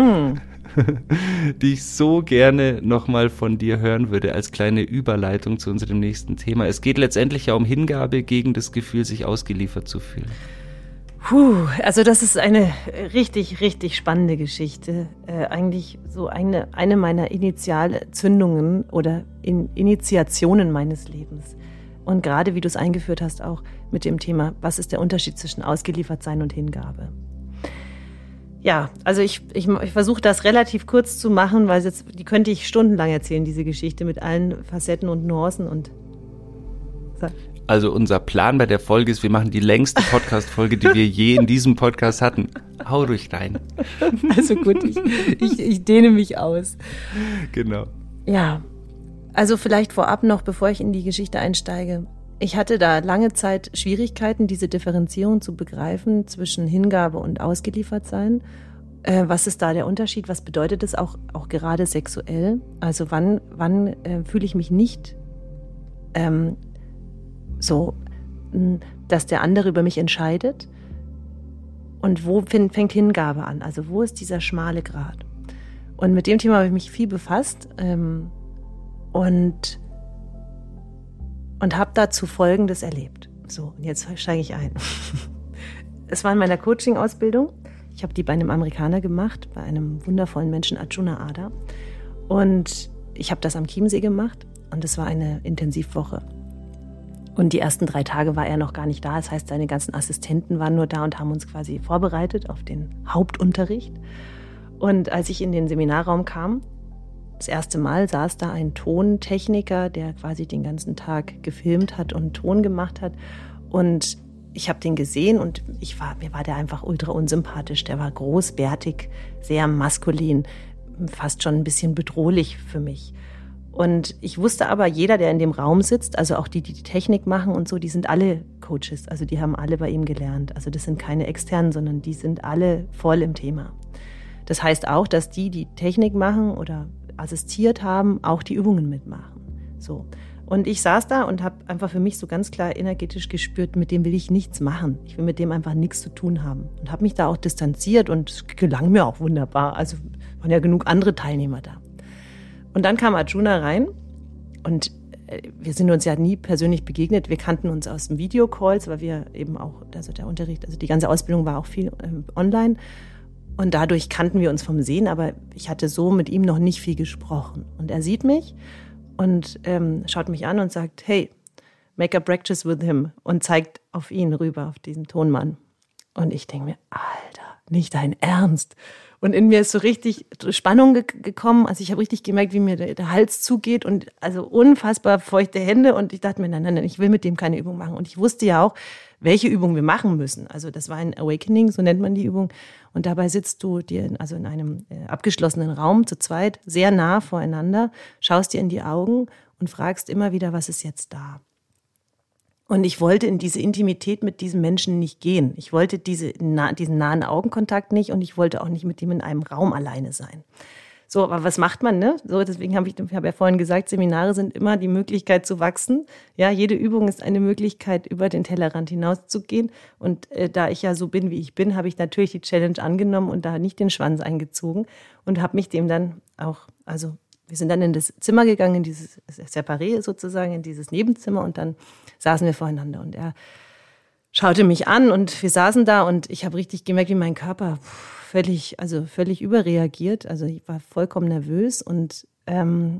die ich so gerne nochmal von dir hören würde, als kleine Überleitung zu unserem nächsten Thema. Es geht letztendlich ja um Hingabe gegen das Gefühl, sich ausgeliefert zu fühlen. Also das ist eine richtig, richtig spannende Geschichte. Eigentlich so eine meiner Initialzündungen oder Initiationen meines Lebens. Und gerade wie du es eingeführt hast, auch mit dem Thema, was ist der Unterschied zwischen Ausgeliefertsein und Hingabe? Ja, also ich versuche das relativ kurz zu machen, weil die könnte ich stundenlang erzählen, diese Geschichte mit allen Facetten und Nuancen und so. Also unser Plan bei der Folge ist, wir machen die längste Podcast-Folge, die wir je in diesem Podcast hatten. Hau ruhig rein. Also gut, ich dehne mich aus. Genau. Ja, also vielleicht vorab noch, bevor ich in die Geschichte einsteige. Ich hatte da lange Zeit Schwierigkeiten, diese Differenzierung zu begreifen zwischen Hingabe und Ausgeliefertsein. Was ist da der Unterschied? Was bedeutet es auch gerade sexuell? Also wann fühle ich mich nicht so, dass der andere über mich entscheidet? Und wo fängt Hingabe an? Also wo ist dieser schmale Grat? Und mit dem Thema habe ich mich viel befasst und habe dazu Folgendes erlebt. So, und jetzt steige ich ein. Es war in meiner Coaching-Ausbildung. Ich habe die bei einem Amerikaner gemacht, bei einem wundervollen Menschen, Arjuna Ada. Und ich habe das am Chiemsee gemacht und es war eine Intensivwoche. Und die ersten 3 Tage war er noch gar nicht da. Das heißt, seine ganzen Assistenten waren nur da und haben uns quasi vorbereitet auf den Hauptunterricht. Und als ich in den Seminarraum kam, das erste Mal saß da ein Tontechniker, der quasi den ganzen Tag gefilmt hat und Ton gemacht hat. Und ich habe den gesehen und mir war der einfach ultra unsympathisch. Der war groß, bärtig, sehr maskulin, fast schon ein bisschen bedrohlich für mich. Und ich wusste aber, jeder, der in dem Raum sitzt, also auch die Technik machen und so, die sind alle Coaches. Also die haben alle bei ihm gelernt. Also das sind keine externen, sondern die sind alle voll im Thema. Das heißt auch, dass die Technik machen oder assistiert haben, auch die Übungen mitmachen. So. Und ich saß da und habe einfach für mich so ganz klar energetisch gespürt, mit dem will ich nichts machen. Ich will mit dem einfach nichts zu tun haben. Und habe mich da auch distanziert und es gelang mir auch wunderbar. Also waren ja genug andere Teilnehmer da. Und dann kam Arjuna rein und wir sind uns ja nie persönlich begegnet. Wir kannten uns aus dem Videocalls, weil wir eben auch, also der Unterricht, also die ganze Ausbildung war auch viel online. Und dadurch kannten wir uns vom Sehen, aber ich hatte so mit ihm noch nicht viel gesprochen. Und er sieht mich und schaut mich an und sagt, hey, make a practice with him und zeigt auf ihn rüber, auf diesen Tonmann. Und ich denke mir, Alter, nicht dein Ernst. Und in mir ist so richtig Spannung gekommen. Also ich habe richtig gemerkt, wie mir der Hals zugeht und also unfassbar feuchte Hände. Und ich dachte mir, nein, ich will mit dem keine Übung machen. Und ich wusste ja auch, welche Übung wir machen müssen. Also das war ein Awakening, so nennt man die Übung. Und dabei sitzt du dir in einem abgeschlossenen Raum zu zweit, sehr nah voreinander, schaust dir in die Augen und fragst immer wieder, was ist jetzt da? Und ich wollte in diese Intimität mit diesem Menschen nicht gehen. Ich wollte diesen nahen Augenkontakt nicht und ich wollte auch nicht mit ihm in einem Raum alleine sein. So, aber was macht man, ne? So, deswegen habe ich ja vorhin gesagt, Seminare sind immer die Möglichkeit zu wachsen. Ja, jede Übung ist eine Möglichkeit, über den Tellerrand hinauszugehen. Und da ich ja so bin, wie ich bin, habe ich natürlich die Challenge angenommen und da nicht den Schwanz eingezogen und habe mich dem dann auch, also wir sind dann in das Zimmer gegangen, in dieses Separé sozusagen, in dieses Nebenzimmer und dann saßen wir voreinander und er schaute mich an und wir saßen da und ich habe richtig gemerkt, wie mein Körper völlig überreagiert. Also ich war vollkommen nervös und dann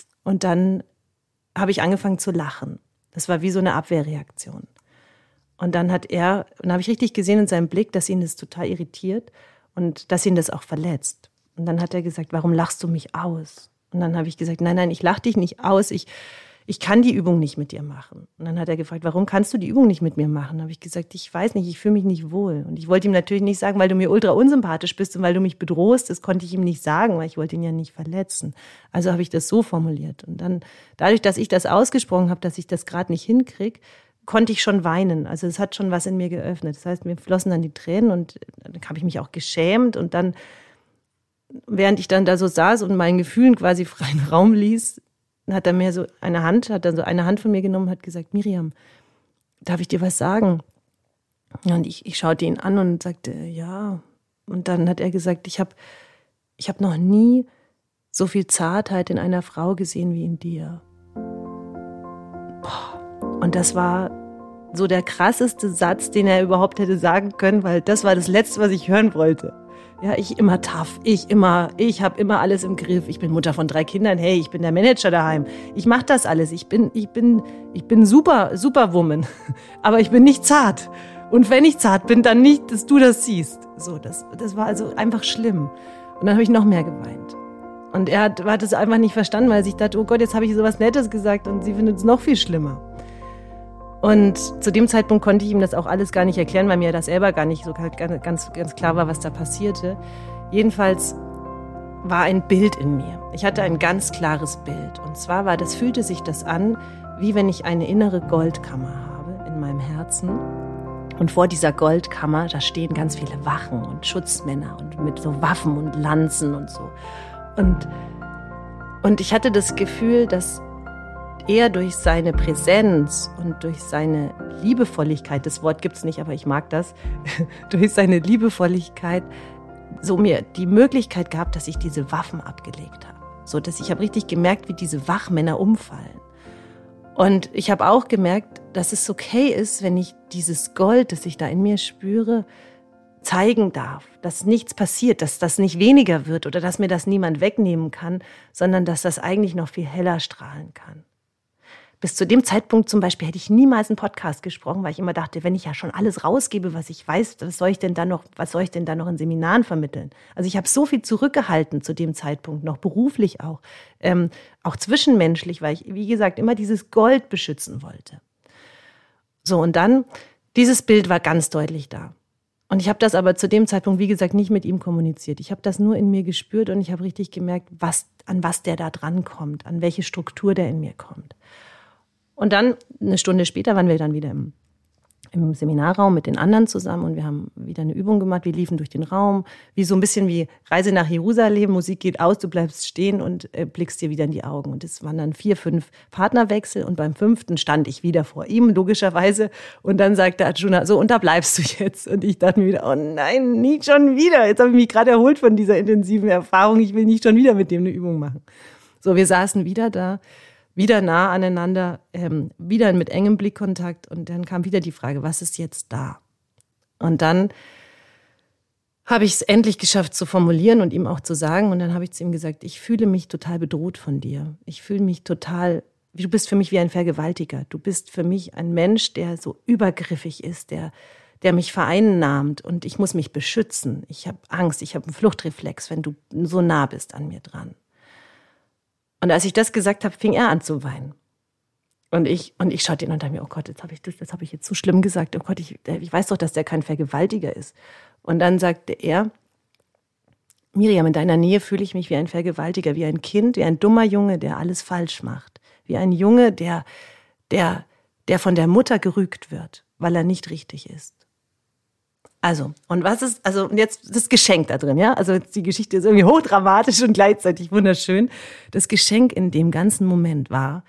habe ich angefangen zu lachen. Das war wie so eine Abwehrreaktion. Und dann habe ich richtig gesehen in seinem Blick, dass ihn das total irritiert und dass ihn das auch verletzt. Und dann hat er gesagt, warum lachst du mich aus? Und dann habe ich gesagt, nein, ich lache dich nicht aus, ich kann die Übung nicht mit dir machen. Und dann hat er gefragt, warum kannst du die Übung nicht mit mir machen? Dann habe ich gesagt, ich weiß nicht, ich fühle mich nicht wohl. Und ich wollte ihm natürlich nicht sagen, weil du mir ultra unsympathisch bist und weil du mich bedrohst, das konnte ich ihm nicht sagen, weil ich wollte ihn ja nicht verletzen. Also habe ich das so formuliert. Und dann, dadurch, dass ich das ausgesprochen habe, dass ich das gerade nicht hinkriege, konnte ich schon weinen. Also es hat schon was in mir geöffnet. Das heißt, mir flossen dann die Tränen und dann habe ich mich auch geschämt und dann, während ich dann da so saß und meinen Gefühlen quasi freien Raum ließ, hat er mir so eine Hand von mir genommen und hat gesagt, Miriam, darf ich dir was sagen? Und ich schaute ihn an und sagte, ja. Und dann hat er gesagt, ich hab noch nie so viel Zartheit in einer Frau gesehen wie in dir. Und das war so der krasseste Satz, den er überhaupt hätte sagen können, weil das war das Letzte, was ich hören wollte. Ja, ich immer tough, ich habe immer alles im Griff. Ich bin Mutter von 3 Kindern, hey, ich bin der Manager daheim. Ich mache das alles, ich bin Superwoman, aber ich bin nicht zart. Und wenn ich zart bin, dann nicht, dass du das siehst. So, das war also einfach schlimm. Und dann habe ich noch mehr geweint. Und er hat das einfach nicht verstanden, weil er sich dachte, oh Gott, jetzt habe ich so was Nettes gesagt und sie findet es noch viel schlimmer. Und zu dem Zeitpunkt konnte ich ihm das auch alles gar nicht erklären, weil mir das selber gar nicht so ganz klar war, was da passierte. Jedenfalls war ein Bild in mir. Ich hatte ein ganz klares Bild. Und zwar fühlte sich das an, wie wenn ich eine innere Goldkammer habe in meinem Herzen. Und vor dieser Goldkammer, da stehen ganz viele Wachen und Schutzmänner und mit so Waffen und Lanzen und so. Und ich hatte das Gefühl, dass er durch seine Präsenz und durch seine Liebevolligkeit, das Wort gibt's nicht, aber ich mag das, durch seine Liebevolligkeit so mir die Möglichkeit gab, dass ich diese Waffen abgelegt habe. So, dass ich habe richtig gemerkt, wie diese Wachmänner umfallen. Und ich habe auch gemerkt, dass es okay ist, wenn ich dieses Gold, das ich da in mir spüre, zeigen darf, dass nichts passiert, dass das nicht weniger wird oder dass mir das niemand wegnehmen kann, sondern dass das eigentlich noch viel heller strahlen kann. Bis zu dem Zeitpunkt zum Beispiel hätte ich niemals einen Podcast gesprochen, weil ich immer dachte, wenn ich ja schon alles rausgebe, was ich weiß, was soll ich denn dann noch in Seminaren vermitteln? Also ich habe so viel zurückgehalten zu dem Zeitpunkt, noch beruflich auch zwischenmenschlich, weil ich, wie gesagt, immer dieses Gold beschützen wollte. So, und dann, dieses Bild war ganz deutlich da. Und ich habe das aber zu dem Zeitpunkt, wie gesagt, nicht mit ihm kommuniziert. Ich habe das nur in mir gespürt und ich habe richtig gemerkt, an was der da dran kommt, an welche Struktur der in mir kommt. Und dann, eine Stunde später, waren wir dann wieder im Seminarraum mit den anderen zusammen und wir haben wieder eine Übung gemacht. Wir liefen durch den Raum, wie so ein bisschen wie Reise nach Jerusalem. Musik geht aus, du bleibst stehen und blickst dir wieder in die Augen. Und es waren dann 4, 5 Partnerwechsel und beim 5. stand ich wieder vor ihm, logischerweise. Und dann sagte Arjuna, so, und da bleibst du jetzt. Und ich dachte mir wieder, oh nein, nicht schon wieder. Jetzt habe ich mich gerade erholt von dieser intensiven Erfahrung. Ich will nicht schon wieder mit dem eine Übung machen. So, wir saßen wieder da. Wieder nah aneinander, wieder mit engem Blickkontakt und dann kam wieder die Frage, was ist jetzt da? Und dann habe ich es endlich geschafft zu formulieren und ihm auch zu sagen und dann habe ich zu ihm gesagt, ich fühle mich total bedroht von dir. Ich fühle mich total, du bist für mich wie ein Vergewaltiger. Du bist für mich ein Mensch, der so übergriffig ist, der mich vereinnahmt und ich muss mich beschützen. Ich habe Angst, ich habe einen Fluchtreflex, wenn du so nah bist an mir dran. Und als ich das gesagt habe, fing er an zu weinen. Und ich schaute ihn und dachte mir, oh Gott, das habe ich jetzt so schlimm gesagt. Oh Gott, ich weiß doch, dass der kein Vergewaltiger ist. Und dann sagte er, Miriam, in deiner Nähe fühle ich mich wie ein Vergewaltiger, wie ein Kind, wie ein dummer Junge, der alles falsch macht. Wie ein Junge, der von der Mutter gerügt wird, weil er nicht richtig ist. Also, und jetzt das Geschenk da drin, ja? Also die Geschichte ist irgendwie hochdramatisch und gleichzeitig wunderschön. Das Geschenk in dem ganzen Moment war,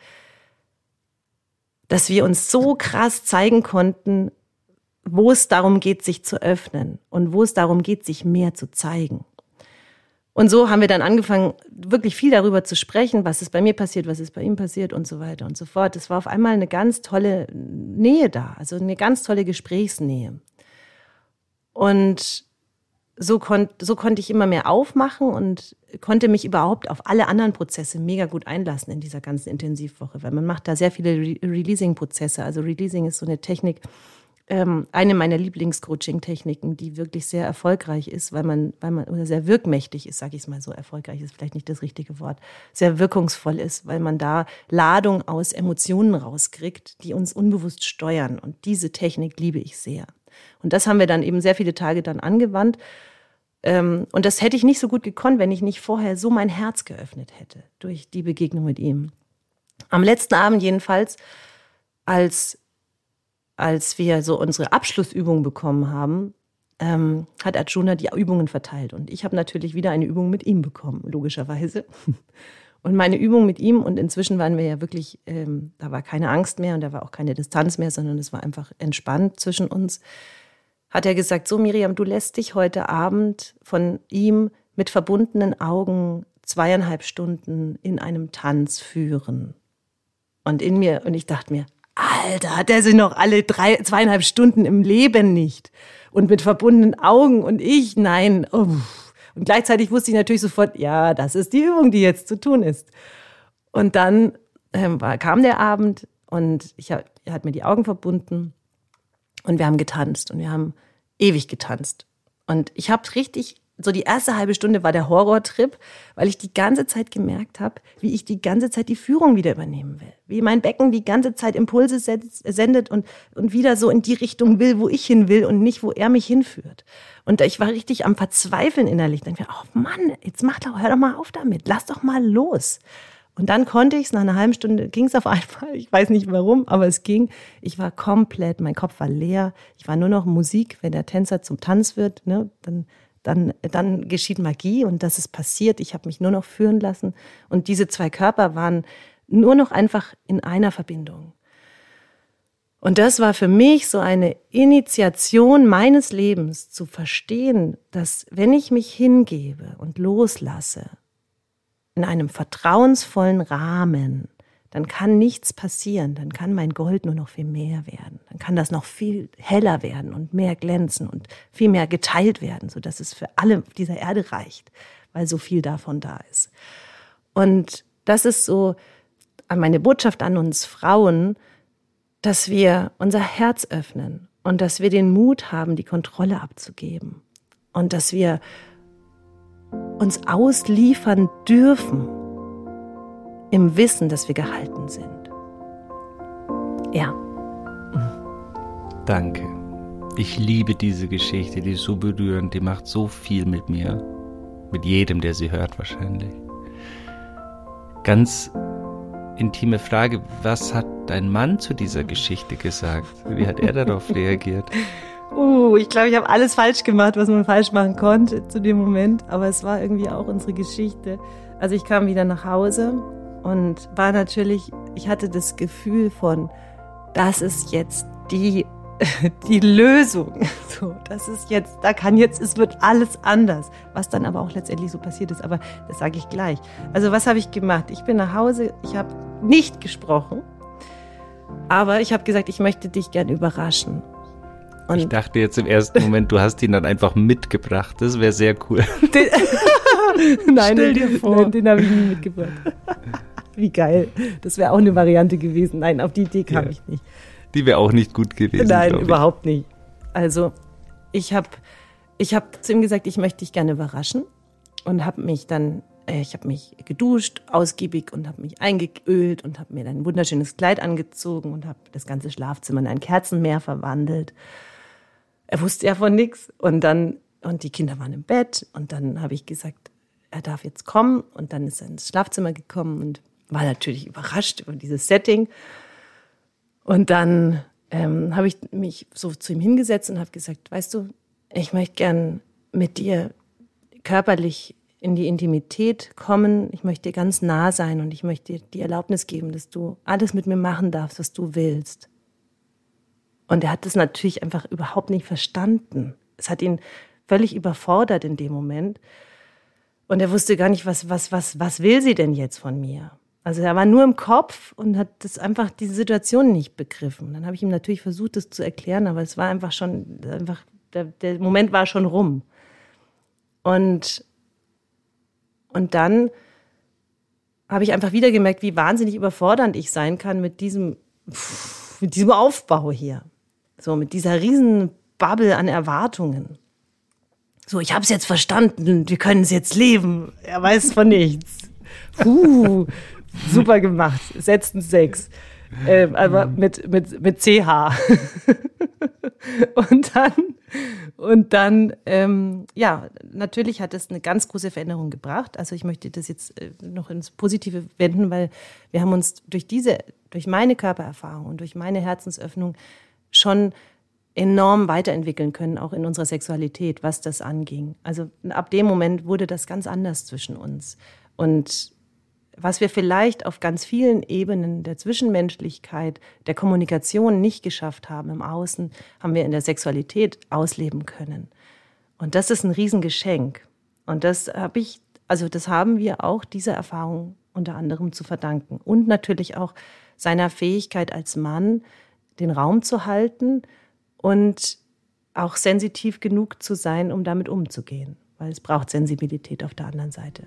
dass wir uns so krass zeigen konnten, wo es darum geht, sich zu öffnen und wo es darum geht, sich mehr zu zeigen. Und so haben wir dann angefangen, wirklich viel darüber zu sprechen, was ist bei mir passiert, was ist bei ihm passiert und so weiter und so fort. Es war auf einmal eine ganz tolle Nähe da, also eine ganz tolle Gesprächsnähe. Und so konnte ich immer mehr aufmachen und konnte mich überhaupt auf alle anderen Prozesse mega gut einlassen in dieser ganzen Intensivwoche, weil man macht da sehr viele Releasing-Prozesse. Also Releasing ist so eine Technik, eine meiner Lieblingscoaching-Techniken, die wirklich sehr erfolgreich ist, weil man oder sehr wirkmächtig ist, sage ich es mal so. Erfolgreich ist vielleicht nicht das richtige Wort. Sehr wirkungsvoll ist, weil man da Ladung aus Emotionen rauskriegt, die uns unbewusst steuern. Und diese Technik liebe ich sehr. Und das haben wir dann eben sehr viele Tage dann angewandt. Und das hätte ich nicht so gut gekonnt, wenn ich nicht vorher so mein Herz geöffnet hätte durch die Begegnung mit ihm. Am letzten Abend jedenfalls, als wir so unsere Abschlussübung bekommen haben, hat Arjuna die Übungen verteilt. Und ich habe natürlich wieder eine Übung mit ihm bekommen, logischerweise. Und meine Übung mit ihm, und inzwischen waren wir ja wirklich, da war keine Angst mehr und da war auch keine Distanz mehr, sondern es war einfach entspannt zwischen uns, hat er gesagt, so Miriam, du lässt dich heute Abend von ihm mit verbundenen Augen 2,5 Stunden in einem Tanz führen. Und ich dachte mir, Alter, hat er sie noch alle 2,5 Stunden im Leben nicht? Und mit verbundenen Augen und ich, nein, Und gleichzeitig wusste ich natürlich sofort, ja, das ist die Übung, die jetzt zu tun ist. Und dann kam der Abend und er hat mir die Augen verbunden Und wir haben getanzt und wir haben ewig getanzt. Und ich habe richtig, so die erste halbe Stunde war der Horrortrip, weil ich die ganze Zeit gemerkt habe, wie ich die ganze Zeit die Führung wieder übernehmen will. Wie mein Becken die ganze Zeit Impulse sendet und wieder so in die Richtung will, wo ich hin will und nicht, wo er mich hinführt. Und ich war richtig am Verzweifeln innerlich. Dann dachte ich, oh Mann, jetzt hör doch mal auf damit, lass doch mal los. Und dann konnte ich es, nach einer halben Stunde ging es auf einmal, ich weiß nicht warum, aber es ging. Ich war komplett, mein Kopf war leer. Ich war nur noch Musik, wenn der Tänzer zum Tanz wird, ne, dann geschieht Magie und das ist passiert. Ich habe mich nur noch führen lassen und diese zwei Körper waren nur noch einfach in einer Verbindung. Und das war für mich so eine Initiation meines Lebens, zu verstehen, dass wenn ich mich hingebe und loslasse, in einem vertrauensvollen Rahmen, dann kann nichts passieren, dann kann mein Gold nur noch viel mehr werden. Dann kann das noch viel heller werden und mehr glänzen und viel mehr geteilt werden, sodass es für alle auf dieser Erde reicht, weil so viel davon da ist. Und das ist so meine Botschaft an uns Frauen, dass wir unser Herz öffnen und dass wir den Mut haben, die Kontrolle abzugeben und dass wir uns ausliefern dürfen im Wissen, dass wir gehalten sind. Ja. Danke. Ich liebe diese Geschichte, die ist so berührend, die macht so viel mit mir. Mit jedem, der sie hört wahrscheinlich. Ganz intime Frage, was hat dein Mann zu dieser Geschichte gesagt? Wie hat er darauf reagiert? Ich glaube, ich habe alles falsch gemacht, was man falsch machen konnte zu dem Moment. Aber es war irgendwie auch unsere Geschichte. Also ich kam wieder nach Hause und war natürlich, ich hatte das Gefühl von, das ist jetzt die Lösung. So, das ist jetzt, es wird alles anders. Was dann aber auch letztendlich so passiert ist. Aber das sage ich gleich. Also was habe ich gemacht? Ich bin nach Hause, ich habe nicht gesprochen. Aber ich habe gesagt, ich möchte dich gern überraschen. Und ich dachte jetzt im ersten Moment, du hast ihn dann einfach mitgebracht. Das wäre sehr cool. Nein, stell dir vor. Den habe ich nie mitgebracht. Wie geil. Das wäre auch eine Variante gewesen. Nein, auf die Idee kam ich nicht. Die wäre auch nicht gut gewesen. Nein, überhaupt nicht. Also ich hab zu ihm gesagt, ich möchte dich gerne überraschen und habe mich dann, ich habe mich geduscht, ausgiebig und habe mich eingeölt und habe mir dann ein wunderschönes Kleid angezogen und habe das ganze Schlafzimmer in ein Kerzenmeer verwandelt. Er wusste ja von nichts und die Kinder waren im Bett und dann habe ich gesagt, er darf jetzt kommen und dann ist er ins Schlafzimmer gekommen und war natürlich überrascht über dieses Setting. Und dann habe ich mich so zu ihm hingesetzt und habe gesagt, weißt du, ich möchte gern mit dir körperlich in die Intimität kommen. Ich möchte dir ganz nah sein und ich möchte dir die Erlaubnis geben, dass du alles mit mir machen darfst, was du willst. Und er hat das natürlich einfach überhaupt nicht verstanden. Es hat ihn völlig überfordert in dem Moment. Und er wusste gar nicht, was will sie denn jetzt von mir? Also er war nur im Kopf und hat das einfach, diese Situation nicht begriffen. Dann habe ich ihm natürlich versucht, das zu erklären, aber es war einfach schon, der Moment war schon rum. Und dann habe ich einfach wieder gemerkt, wie wahnsinnig überfordernd ich sein kann mit diesem Aufbau hier. So mit dieser riesen Bubble an Erwartungen. So, ich habe es jetzt verstanden, wir können es jetzt leben. Er weiß von nichts. Super gemacht. Setzten 6. Aber mit CH. Und dann, natürlich hat es eine ganz große Veränderung gebracht. Also ich möchte das jetzt noch ins Positive wenden, weil wir haben uns durch meine Körpererfahrung und durch meine Herzensöffnung schon enorm weiterentwickeln können, auch in unserer Sexualität, was das anging. Also ab dem Moment wurde das ganz anders zwischen uns. Und was wir vielleicht auf ganz vielen Ebenen der Zwischenmenschlichkeit, der Kommunikation nicht geschafft haben im Außen, haben wir in der Sexualität ausleben können. Und das ist ein Riesengeschenk. Und das haben wir auch dieser Erfahrung unter anderem zu verdanken. Und natürlich auch seiner Fähigkeit als Mann, den Raum zu halten und auch sensitiv genug zu sein, um damit umzugehen. Weil es braucht Sensibilität auf der anderen Seite.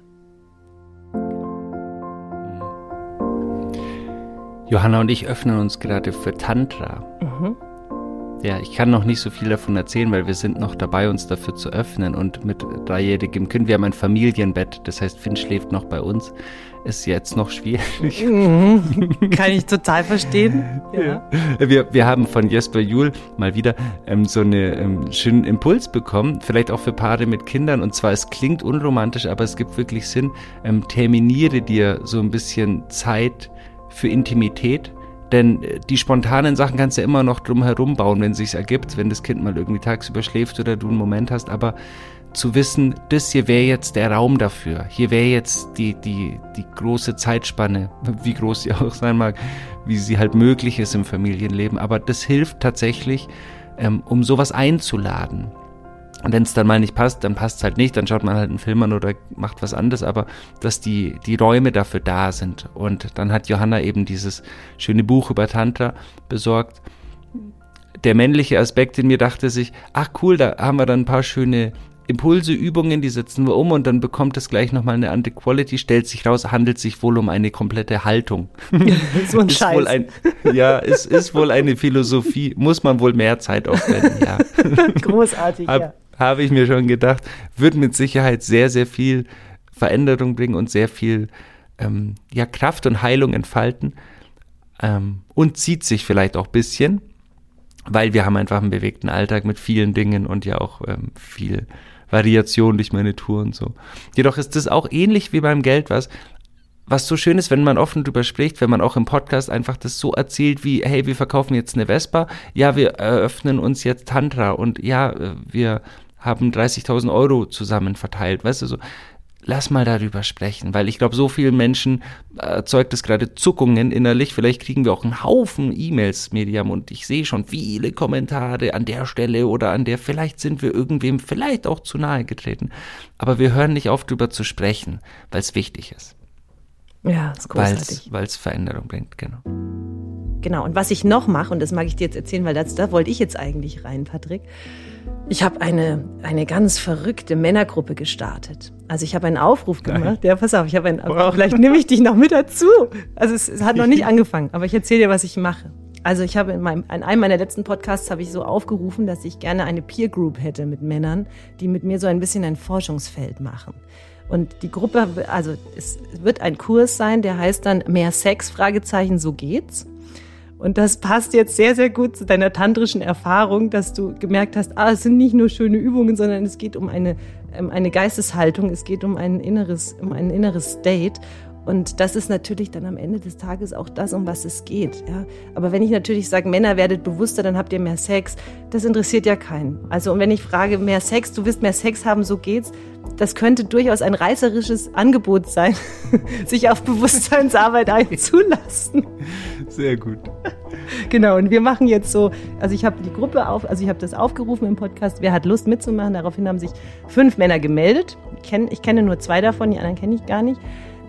Johanna und ich öffnen uns gerade für Tantra. Ja, ich kann noch nicht so viel davon erzählen, weil wir sind noch dabei, uns dafür zu öffnen und mit 3-jährigem Kind, wir haben ein Familienbett, das heißt, Finn schläft noch bei uns, ist jetzt noch schwierig. Kann ich total verstehen. Ja. Wir haben von Jesper Juhl mal wieder so einen schönen Impuls bekommen, vielleicht auch für Paare mit Kindern, und zwar, es klingt unromantisch, aber es gibt wirklich Sinn, terminiere dir so ein bisschen Zeit für Intimität. Denn die spontanen Sachen kannst du ja immer noch drum herum bauen, wenn es sich ergibt, wenn das Kind mal irgendwie tagsüber schläft oder du einen Moment hast. Aber zu wissen, das hier wäre jetzt der Raum dafür. Hier wäre jetzt die große Zeitspanne, wie groß sie auch sein mag, wie sie halt möglich ist im Familienleben. Aber das hilft tatsächlich, um sowas einzuladen. Und wenn es dann mal nicht passt, dann passt es halt nicht, dann schaut man halt einen Film an oder macht was anderes, aber dass die Räume dafür da sind. Und dann hat Johanna eben dieses schöne Buch über Tantra besorgt. Der männliche Aspekt in mir dachte sich, ach cool, da haben wir dann ein paar schöne Impulse, Übungen, die setzen wir um und dann bekommt es gleich nochmal eine andere Quality, stellt sich raus, handelt sich wohl um eine komplette Haltung. So ein Scheiß. Ist wohl eine Philosophie, muss man wohl mehr Zeit aufwenden, ja. Großartig, ja. Habe ich mir schon gedacht, wird mit Sicherheit sehr, sehr viel Veränderung bringen und sehr viel Kraft und Heilung entfalten und zieht sich vielleicht auch ein bisschen, weil wir haben einfach einen bewegten Alltag mit vielen Dingen und ja auch viel Variation durch meine Tour und so. Jedoch ist das auch ähnlich wie beim Geld was so schön ist, wenn man offen drüber spricht, wenn man auch im Podcast einfach das so erzählt wie, hey, wir verkaufen jetzt eine Vespa, ja, wir eröffnen uns jetzt Tantra und ja, wir haben 30.000 € zusammen verteilt, weißt du, so. Lass mal darüber sprechen, weil ich glaube, so vielen Menschen erzeugt es gerade Zuckungen innerlich. Vielleicht kriegen wir auch einen Haufen E-Mails, Miriam, und ich sehe schon viele Kommentare an der Stelle oder an der. Vielleicht sind wir irgendwem vielleicht auch zu nahe getreten. Aber wir hören nicht auf, drüber zu sprechen, weil es wichtig ist. Ja, ist großartig. Weil es Veränderung bringt, genau. Genau, und was ich noch mache, und das mag ich dir jetzt erzählen, weil da wollte ich jetzt eigentlich rein, Patrick. Ich habe eine ganz verrückte Männergruppe gestartet. Also ich habe einen Aufruf gemacht. Nein. Ja, pass auf, ich habe einen Aufruf. Vielleicht nehme ich dich noch mit dazu. Also es hat noch nicht angefangen, aber ich erzähle dir, was ich mache. Also ich habe in einem meiner letzten Podcasts habe ich so aufgerufen, dass ich gerne eine Peer Group hätte mit Männern, die mit mir so ein bisschen ein Forschungsfeld machen. Und die Gruppe, also es wird ein Kurs sein, der heißt dann Mehr Sex, Fragezeichen, so geht's. Und das passt jetzt sehr, sehr gut zu deiner tantrischen Erfahrung, dass du gemerkt hast, es sind nicht nur schöne Übungen, sondern es geht um eine Geisteshaltung, es geht um ein inneres State. Und das ist natürlich dann am Ende des Tages auch das, um was es geht. Ja? Aber wenn ich natürlich sage, Männer, werdet bewusster, dann habt ihr mehr Sex, das interessiert ja keinen. Also und wenn ich frage, mehr Sex, du willst mehr Sex haben, so geht's, das könnte durchaus ein reißerisches Angebot sein, sich auf Bewusstseinsarbeit einzulassen. Sehr gut. Genau, und wir machen jetzt so, also ich habe die Gruppe ich habe das aufgerufen im Podcast, wer hat Lust mitzumachen, daraufhin haben sich 5 Männer gemeldet. Ich kenne nur 2 davon, die anderen kenne ich gar nicht.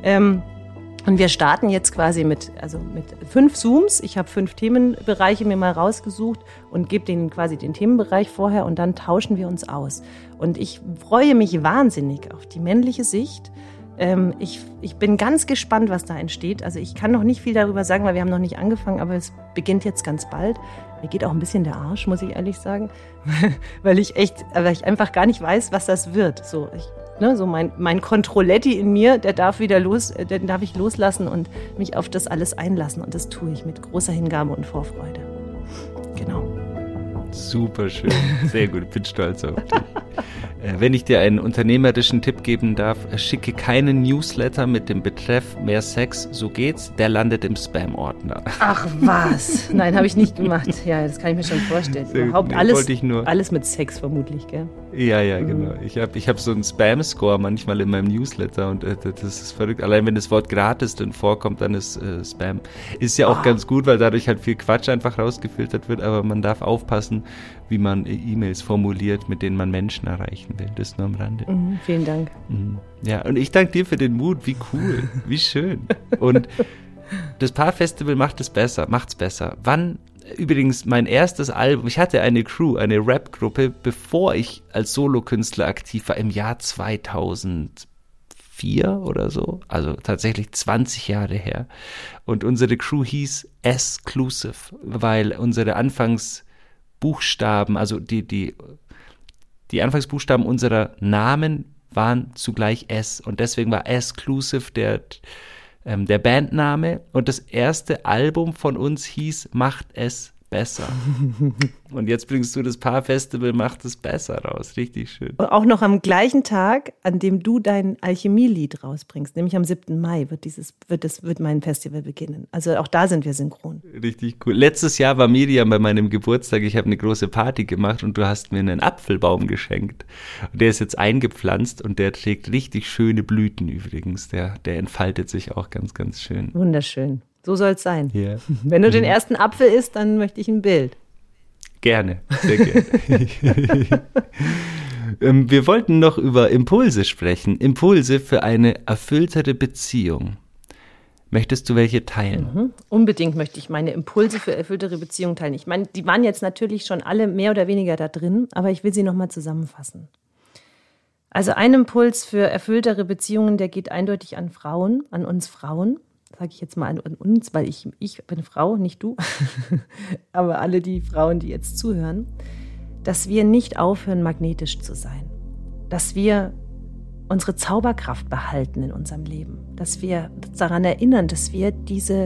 Und wir starten jetzt quasi mit 5 Zooms. Ich habe 5 Themenbereiche mir mal rausgesucht und gebe denen quasi den Themenbereich vorher und dann tauschen wir uns aus. Und ich freue mich wahnsinnig auf die männliche Sicht. Ich bin ganz gespannt, was da entsteht. Also ich kann noch nicht viel darüber sagen, weil wir haben noch nicht angefangen, aber es beginnt jetzt ganz bald. Mir geht auch ein bisschen der Arsch, muss ich ehrlich sagen, weil ich einfach gar nicht weiß, was das wird. So mein Controletti in mir, den darf ich loslassen und mich auf das alles einlassen. Und das tue ich mit großer Hingabe und Vorfreude. Genau. Super schön, sehr gut, ich bin stolz auf dich. Wenn ich dir einen unternehmerischen Tipp geben darf, schicke keinen Newsletter mit dem Betreff Mehr Sex, so geht's, der landet im Spam-Ordner. Ach was, nein, habe ich nicht gemacht. Ja, das kann ich mir schon vorstellen. Überhaupt alles mit Sex vermutlich, gell? Ja, genau. Ich hab so einen Spam-Score manchmal in meinem Newsletter und das ist verrückt. Allein wenn das Wort gratis drin vorkommt, dann ist Spam. Ist ja auch ganz gut, weil dadurch halt viel Quatsch einfach rausgefiltert wird, aber man darf aufpassen, wie man E-Mails formuliert, mit denen man Menschen erreichen will. Das nur am Rande. Vielen Dank. Ja, und ich danke dir für den Mut. Wie cool, wie schön. Und das Paarfestival macht's besser. Wann? Übrigens, mein erstes Album, ich hatte eine Crew, eine Rap-Gruppe, bevor ich als Solokünstler aktiv war, im Jahr 2004 oder so, also tatsächlich 20 Jahre her. Und unsere Crew hieß Exclusive, weil unsere Buchstaben, also die Anfangsbuchstaben unserer Namen waren zugleich S und deswegen war Exclusive der Bandname und das erste Album von uns hieß Macht es besser. Und jetzt bringst du das Paar-Festival Macht es besser raus. Richtig schön. Und auch noch am gleichen Tag, an dem du dein Alchemie-Lied rausbringst, nämlich am 7. Mai wird mein Festival beginnen. Also auch da sind wir synchron. Richtig cool. Letztes Jahr war Miriam bei meinem Geburtstag, ich habe eine große Party gemacht und du hast mir einen Apfelbaum geschenkt. Und der ist jetzt eingepflanzt und der trägt richtig schöne Blüten übrigens. Der entfaltet sich auch ganz, ganz schön. Wunderschön. So soll es sein. Yeah. Wenn du den ersten Apfel isst, dann möchte ich ein Bild. Gerne, sehr gerne. Wir wollten noch über Impulse sprechen. Impulse für eine erfülltere Beziehung. Möchtest du welche teilen? Unbedingt möchte ich meine Impulse für erfülltere Beziehungen teilen. Ich meine, die waren jetzt natürlich schon alle mehr oder weniger da drin, aber ich will sie nochmal zusammenfassen. Also ein Impuls für erfülltere Beziehungen, der geht eindeutig an Frauen, an uns Frauen. Sage ich jetzt mal an uns, weil ich bin Frau, nicht du, aber alle die Frauen, die jetzt zuhören, dass wir nicht aufhören, magnetisch zu sein, dass wir unsere Zauberkraft behalten in unserem Leben, dass wir uns daran erinnern, dass wir dieser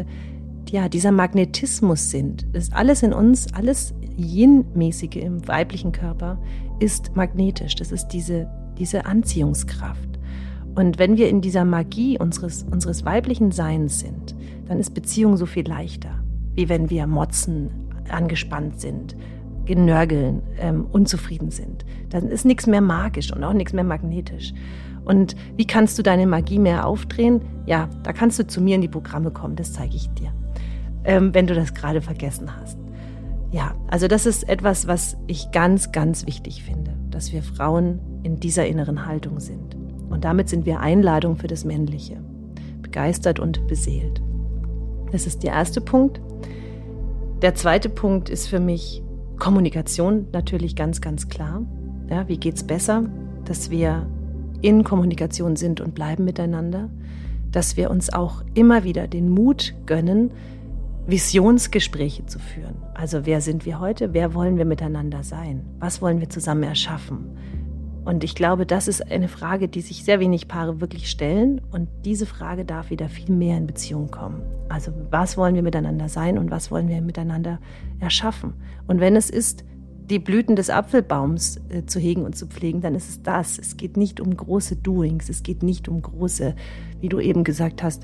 Magnetismus sind. Das ist alles in uns, alles Yin-mäßige im weiblichen Körper ist magnetisch, das ist diese Anziehungskraft. Und wenn wir in dieser Magie unseres weiblichen Seins sind, dann ist Beziehung so viel leichter, wie wenn wir motzen, angespannt sind, genörgeln, unzufrieden sind. Dann ist nichts mehr magisch und auch nichts mehr magnetisch. Und wie kannst du deine Magie mehr aufdrehen? Ja, da kannst du zu mir in die Programme kommen, das zeige ich dir, wenn du das gerade vergessen hast. Ja, also das ist etwas, was ich ganz, ganz wichtig finde, dass wir Frauen in dieser inneren Haltung sind. Und damit sind wir Einladung für das Männliche, begeistert und beseelt. Das ist der erste Punkt. Der zweite Punkt ist für mich Kommunikation, natürlich ganz, ganz klar. Ja, wie geht's besser, dass wir in Kommunikation sind und bleiben miteinander, dass wir uns auch immer wieder den Mut gönnen, Visionsgespräche zu führen. Also wer sind wir heute? Wer wollen wir miteinander sein? Was wollen wir zusammen erschaffen? Und ich glaube, das ist eine Frage, die sich sehr wenig Paare wirklich stellen. Und diese Frage darf wieder viel mehr in Beziehung kommen. Also was wollen wir miteinander sein und was wollen wir miteinander erschaffen? Und wenn es ist, die Blüten des Apfelbaums zu hegen und zu pflegen, dann ist es das. Es geht nicht um große Doings, es geht nicht um große, wie du eben gesagt hast,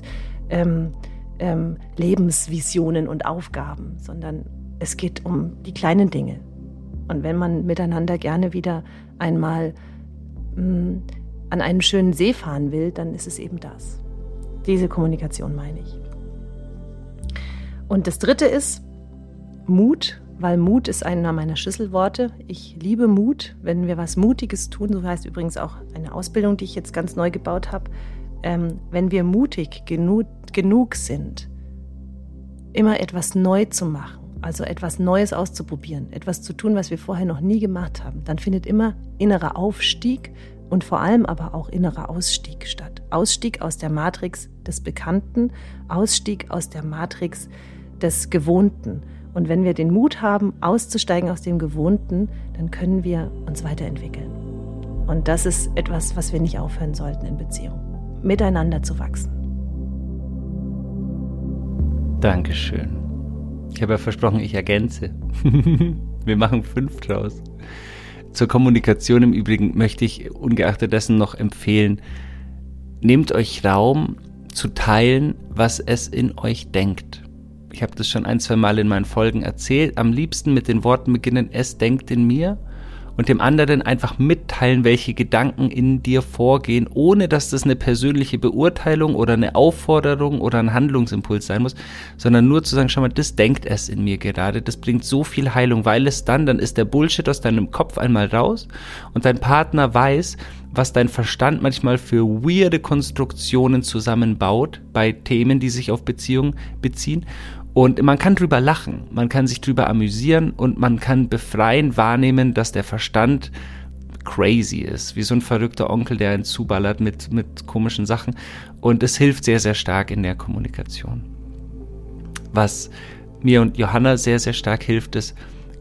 Lebensvisionen und Aufgaben, sondern es geht um die kleinen Dinge. Und wenn man miteinander gerne wieder einmal an einen schönen See fahren will, dann ist es eben das. Diese Kommunikation meine ich. Und das dritte ist Mut, weil Mut ist einer meiner Schlüsselworte. Ich liebe Mut, wenn wir was Mutiges tun, so heißt übrigens auch eine Ausbildung, die ich jetzt ganz neu gebaut habe, wenn wir mutig genug sind, immer etwas neu zu machen, also etwas Neues auszuprobieren, etwas zu tun, was wir vorher noch nie gemacht haben, dann findet immer innerer Aufstieg und vor allem aber auch innerer Ausstieg statt. Ausstieg aus der Matrix des Bekannten, Ausstieg aus der Matrix des Gewohnten. Und wenn wir den Mut haben, auszusteigen aus dem Gewohnten, dann können wir uns weiterentwickeln. Und das ist etwas, was wir nicht aufhören sollten in Beziehung. Miteinander zu wachsen. Dankeschön. Ich habe ja versprochen, ich ergänze. Wir machen 5 draus. Zur Kommunikation im Übrigen möchte ich ungeachtet dessen noch empfehlen, nehmt euch Raum zu teilen, was es in euch denkt. Ich habe das schon 1-2 Mal in meinen Folgen erzählt. Am liebsten mit den Worten beginnen, es denkt in mir, und dem anderen einfach mitteilen, welche Gedanken in dir vorgehen, ohne dass das eine persönliche Beurteilung oder eine Aufforderung oder ein Handlungsimpuls sein muss, sondern nur zu sagen, schau mal, das denkt es in mir gerade, das bringt so viel Heilung, weil es dann ist der Bullshit aus deinem Kopf einmal raus und dein Partner weiß, was dein Verstand manchmal für weirde Konstruktionen zusammenbaut bei Themen, die sich auf Beziehungen beziehen. Und man kann drüber lachen, man kann sich drüber amüsieren und man kann befreien, wahrnehmen, dass der Verstand crazy ist, wie so ein verrückter Onkel, der einen zuballert mit komischen Sachen. Und es hilft sehr, sehr stark in der Kommunikation. Was mir und Johanna sehr, sehr stark hilft, ist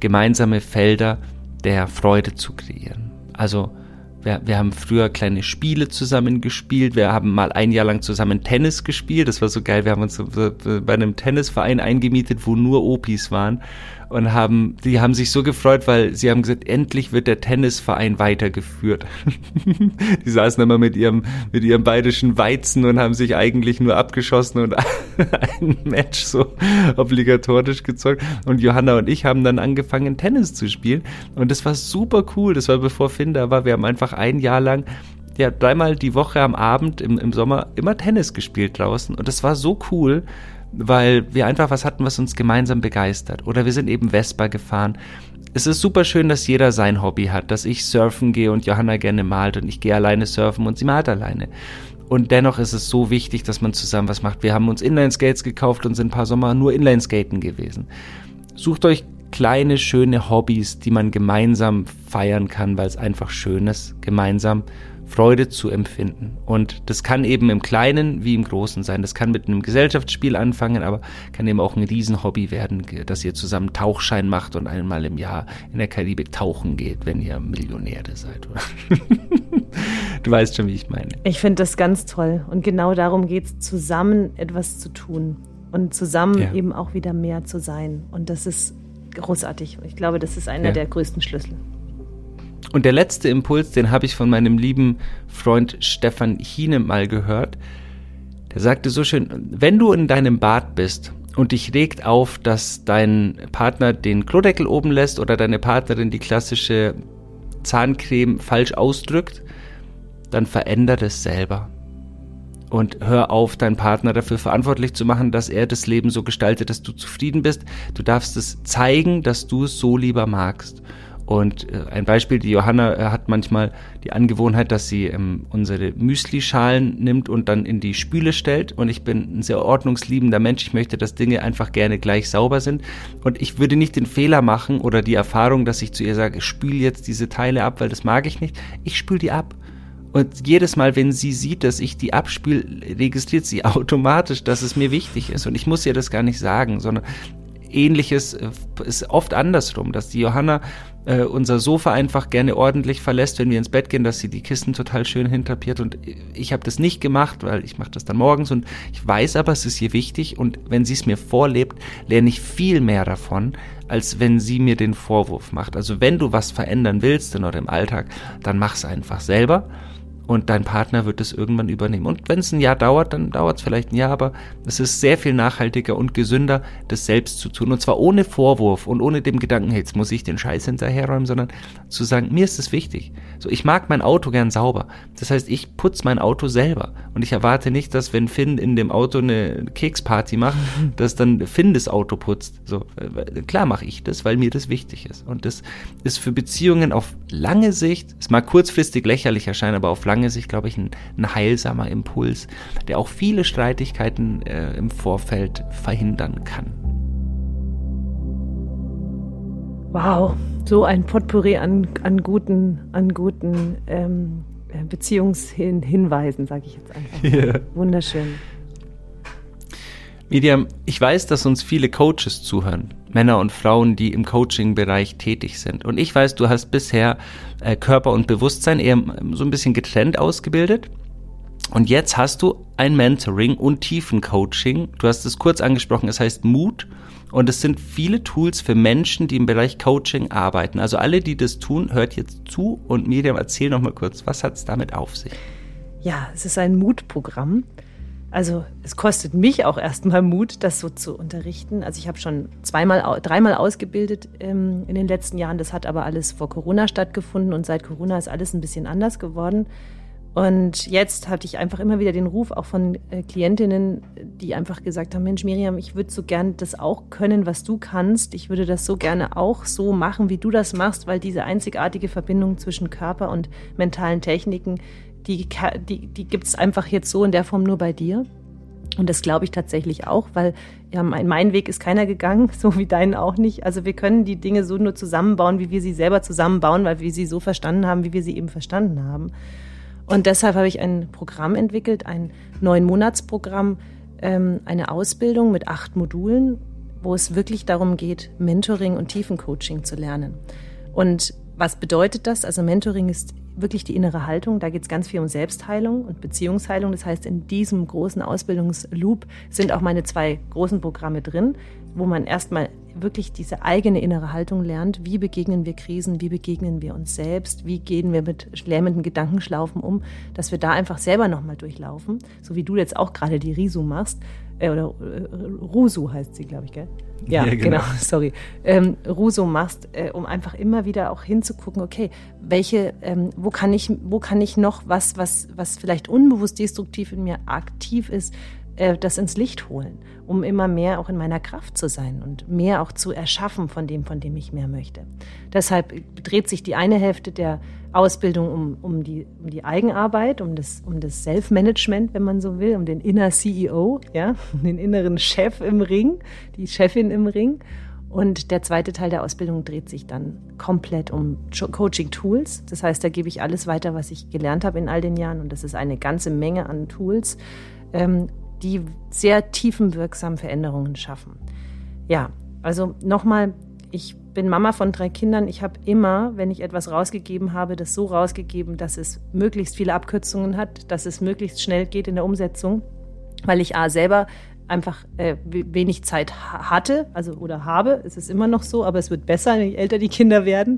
gemeinsame Felder der Freude zu kreieren. Also wir haben früher kleine Spiele zusammen gespielt, wir haben mal ein Jahr lang zusammen Tennis gespielt, das war so geil, wir haben uns bei einem Tennisverein eingemietet, wo nur Opis waren und die haben sich so gefreut, weil sie haben gesagt, endlich wird der Tennisverein weitergeführt. Die saßen immer mit ihrem bayerischen Weizen und haben sich eigentlich nur abgeschossen und ein Match so obligatorisch gezockt. Und Johanna und ich haben dann angefangen, Tennis zu spielen. Und das war super cool. Das war bevor Finn da war. Wir haben einfach ein Jahr lang, 3-mal die Woche am Abend im Sommer immer Tennis gespielt draußen. Und das war so cool, weil wir einfach was hatten, was uns gemeinsam begeistert. Oder wir sind eben Vespa gefahren. Es ist super schön, dass jeder sein Hobby hat, dass ich surfen gehe und Johanna gerne malt und ich gehe alleine surfen und sie malt alleine. Und dennoch ist es so wichtig, dass man zusammen was macht. Wir haben uns Inline-Skates gekauft und sind ein paar Sommer nur Inline-Skaten gewesen. Sucht euch kleine, schöne Hobbys, die man gemeinsam feiern kann, weil es einfach schön ist, gemeinsam Freude zu empfinden. Und das kann eben im Kleinen wie im Großen sein. Das kann mit einem Gesellschaftsspiel anfangen, aber kann eben auch ein Riesenhobby werden, dass ihr zusammen Tauchschein macht und einmal im Jahr in der Karibik tauchen geht, wenn ihr Millionäre seid. Du weißt schon, wie ich meine. Ich finde das ganz toll. Und genau darum geht es, zusammen etwas zu tun und zusammen eben auch wieder mehr zu sein. Und das ist großartig. Ich glaube, das ist einer der größten Schlüssel. Und der letzte Impuls, den habe ich von meinem lieben Freund Stefan Hiene mal gehört. Der sagte so schön, wenn du in deinem Bad bist und dich regt auf, dass dein Partner den Klodeckel oben lässt oder deine Partnerin die klassische Zahncreme falsch ausdrückt, dann veränder das selber. Und hör auf, deinen Partner dafür verantwortlich zu machen, dass er das Leben so gestaltet, dass du zufrieden bist. Du darfst es zeigen, dass du es so lieber magst. Und ein Beispiel, die Johanna hat manchmal die Angewohnheit, dass sie unsere Müsli-Schalen nimmt und dann in die Spüle stellt. Und ich bin ein sehr ordnungsliebender Mensch. Ich möchte, dass Dinge einfach gerne gleich sauber sind. Und ich würde nicht den Fehler machen oder die Erfahrung, dass ich zu ihr sage, spül jetzt diese Teile ab, weil das mag ich nicht. Ich spül die ab. Und jedes Mal, wenn sie sieht, dass ich die abspüle, registriert sie automatisch, dass es mir wichtig ist. Und ich muss ihr das gar nicht sagen, sondern Ähnliches ist oft andersrum, dass die Johanna unser Sofa einfach gerne ordentlich verlässt, wenn wir ins Bett gehen, dass sie die Kissen total schön hintapiert und ich habe das nicht gemacht, weil ich mache das dann morgens und ich weiß aber, es ist ihr wichtig und wenn sie es mir vorlebt, lerne ich viel mehr davon, als wenn sie mir den Vorwurf macht. Also wenn du was verändern willst in eurem Alltag, dann mach's einfach selber. Und dein Partner wird es irgendwann übernehmen. Und wenn es ein Jahr dauert, dann dauert es vielleicht ein Jahr, aber es ist sehr viel nachhaltiger und gesünder, das selbst zu tun. Und zwar ohne Vorwurf und ohne dem Gedanken, hey, jetzt muss ich den Scheiß hinterherräumen, sondern zu sagen, mir ist es wichtig. So, ich mag mein Auto gern sauber. Das heißt, ich putze mein Auto selber. Und ich erwarte nicht, dass wenn Finn in dem Auto eine Keksparty macht, dass dann Finn das Auto putzt. So, klar mache ich das, weil mir das wichtig ist. Und das ist für Beziehungen auf lange Sicht, es mag kurzfristig lächerlich erscheinen, aber auf lange Sicht, glaube ich, ein heilsamer Impuls, der auch viele Streitigkeiten im Vorfeld verhindern kann. Wow, so ein Potpourri an guten Beziehungshinweisen, sage ich jetzt einfach. Yeah. Wunderschön. Miriam, ich weiß, dass uns viele Coaches zuhören, Männer und Frauen, die im Coaching-Bereich tätig sind. Und ich weiß, du hast bisher Körper und Bewusstsein eher so ein bisschen getrennt ausgebildet. Und jetzt hast du ein Mentoring und Tiefencoaching. Du hast es kurz angesprochen, es heißt Mut. Und es sind viele Tools für Menschen, die im Bereich Coaching arbeiten. Also alle, die das tun, hört jetzt zu. Und Miriam, erzähl noch mal kurz, was hat es damit auf sich? Ja, es ist ein Mutprogramm. Also es kostet mich auch erstmal Mut, das so zu unterrichten. Also ich habe schon dreimal ausgebildet in den letzten Jahren. Das hat aber alles vor Corona stattgefunden und seit Corona ist alles ein bisschen anders geworden. Und jetzt hatte ich einfach immer wieder den Ruf auch von Klientinnen, die einfach gesagt haben, Mensch Miriam, ich würde so gern das auch können, was du kannst. Ich würde das so gerne auch so machen, wie du das machst, weil diese einzigartige Verbindung zwischen Körper und mentalen Techniken, die gibt es einfach jetzt so in der Form nur bei dir. Und das glaube ich tatsächlich auch, weil mein Weg ist keiner gegangen, so wie deinen auch nicht. Also wir können die Dinge so nur zusammenbauen, wie wir sie selber zusammenbauen, weil wir sie so verstanden haben, wie wir sie eben verstanden haben. Und deshalb habe ich ein Programm entwickelt, ein 9-Monats-Programm, eine Ausbildung mit 8 Modulen, wo es wirklich darum geht, Mentoring und Tiefencoaching zu lernen. Und was bedeutet das? Also Mentoring ist wirklich die innere Haltung. Da geht es ganz viel um Selbstheilung und Beziehungsheilung. Das heißt, in diesem großen Ausbildungsloop sind auch meine 2 großen Programme drin, wo man erstmal wirklich diese eigene innere Haltung lernt. Wie begegnen wir Krisen? Wie begegnen wir uns selbst? Wie gehen wir mit lähmenden Gedankenschlaufen um? Dass wir da einfach selber nochmal durchlaufen. So wie du jetzt auch gerade die Risu machst. Oder Rusu heißt sie, glaube ich, gell? Ja, genau, sorry. Rusu machst, um einfach immer wieder auch hinzugucken, okay, wo kann ich noch was vielleicht unbewusst destruktiv in mir aktiv ist, das ins Licht holen, um immer mehr auch in meiner Kraft zu sein und mehr auch zu erschaffen von dem ich mehr möchte. Deshalb dreht sich die eine Hälfte der Ausbildung um die Eigenarbeit, um das Self-Management, wenn man so will, um den Inner CEO, ja, um den inneren Chef im Ring, die Chefin im Ring. Und der zweite Teil der Ausbildung dreht sich dann komplett um Coaching-Tools. Das heißt, da gebe ich alles weiter, was ich gelernt habe in all den Jahren. Und das ist eine ganze Menge an Tools, die sehr tiefenwirksam Veränderungen schaffen. Ja, also nochmal, ich bin Mama von 3 Kindern. Ich habe immer, wenn ich etwas rausgegeben habe, das so rausgegeben, dass es möglichst viele Abkürzungen hat, dass es möglichst schnell geht in der Umsetzung, weil ich selber einfach wenig Zeit hatte, also oder habe. Es ist immer noch so, aber es wird besser, je älter die Kinder werden.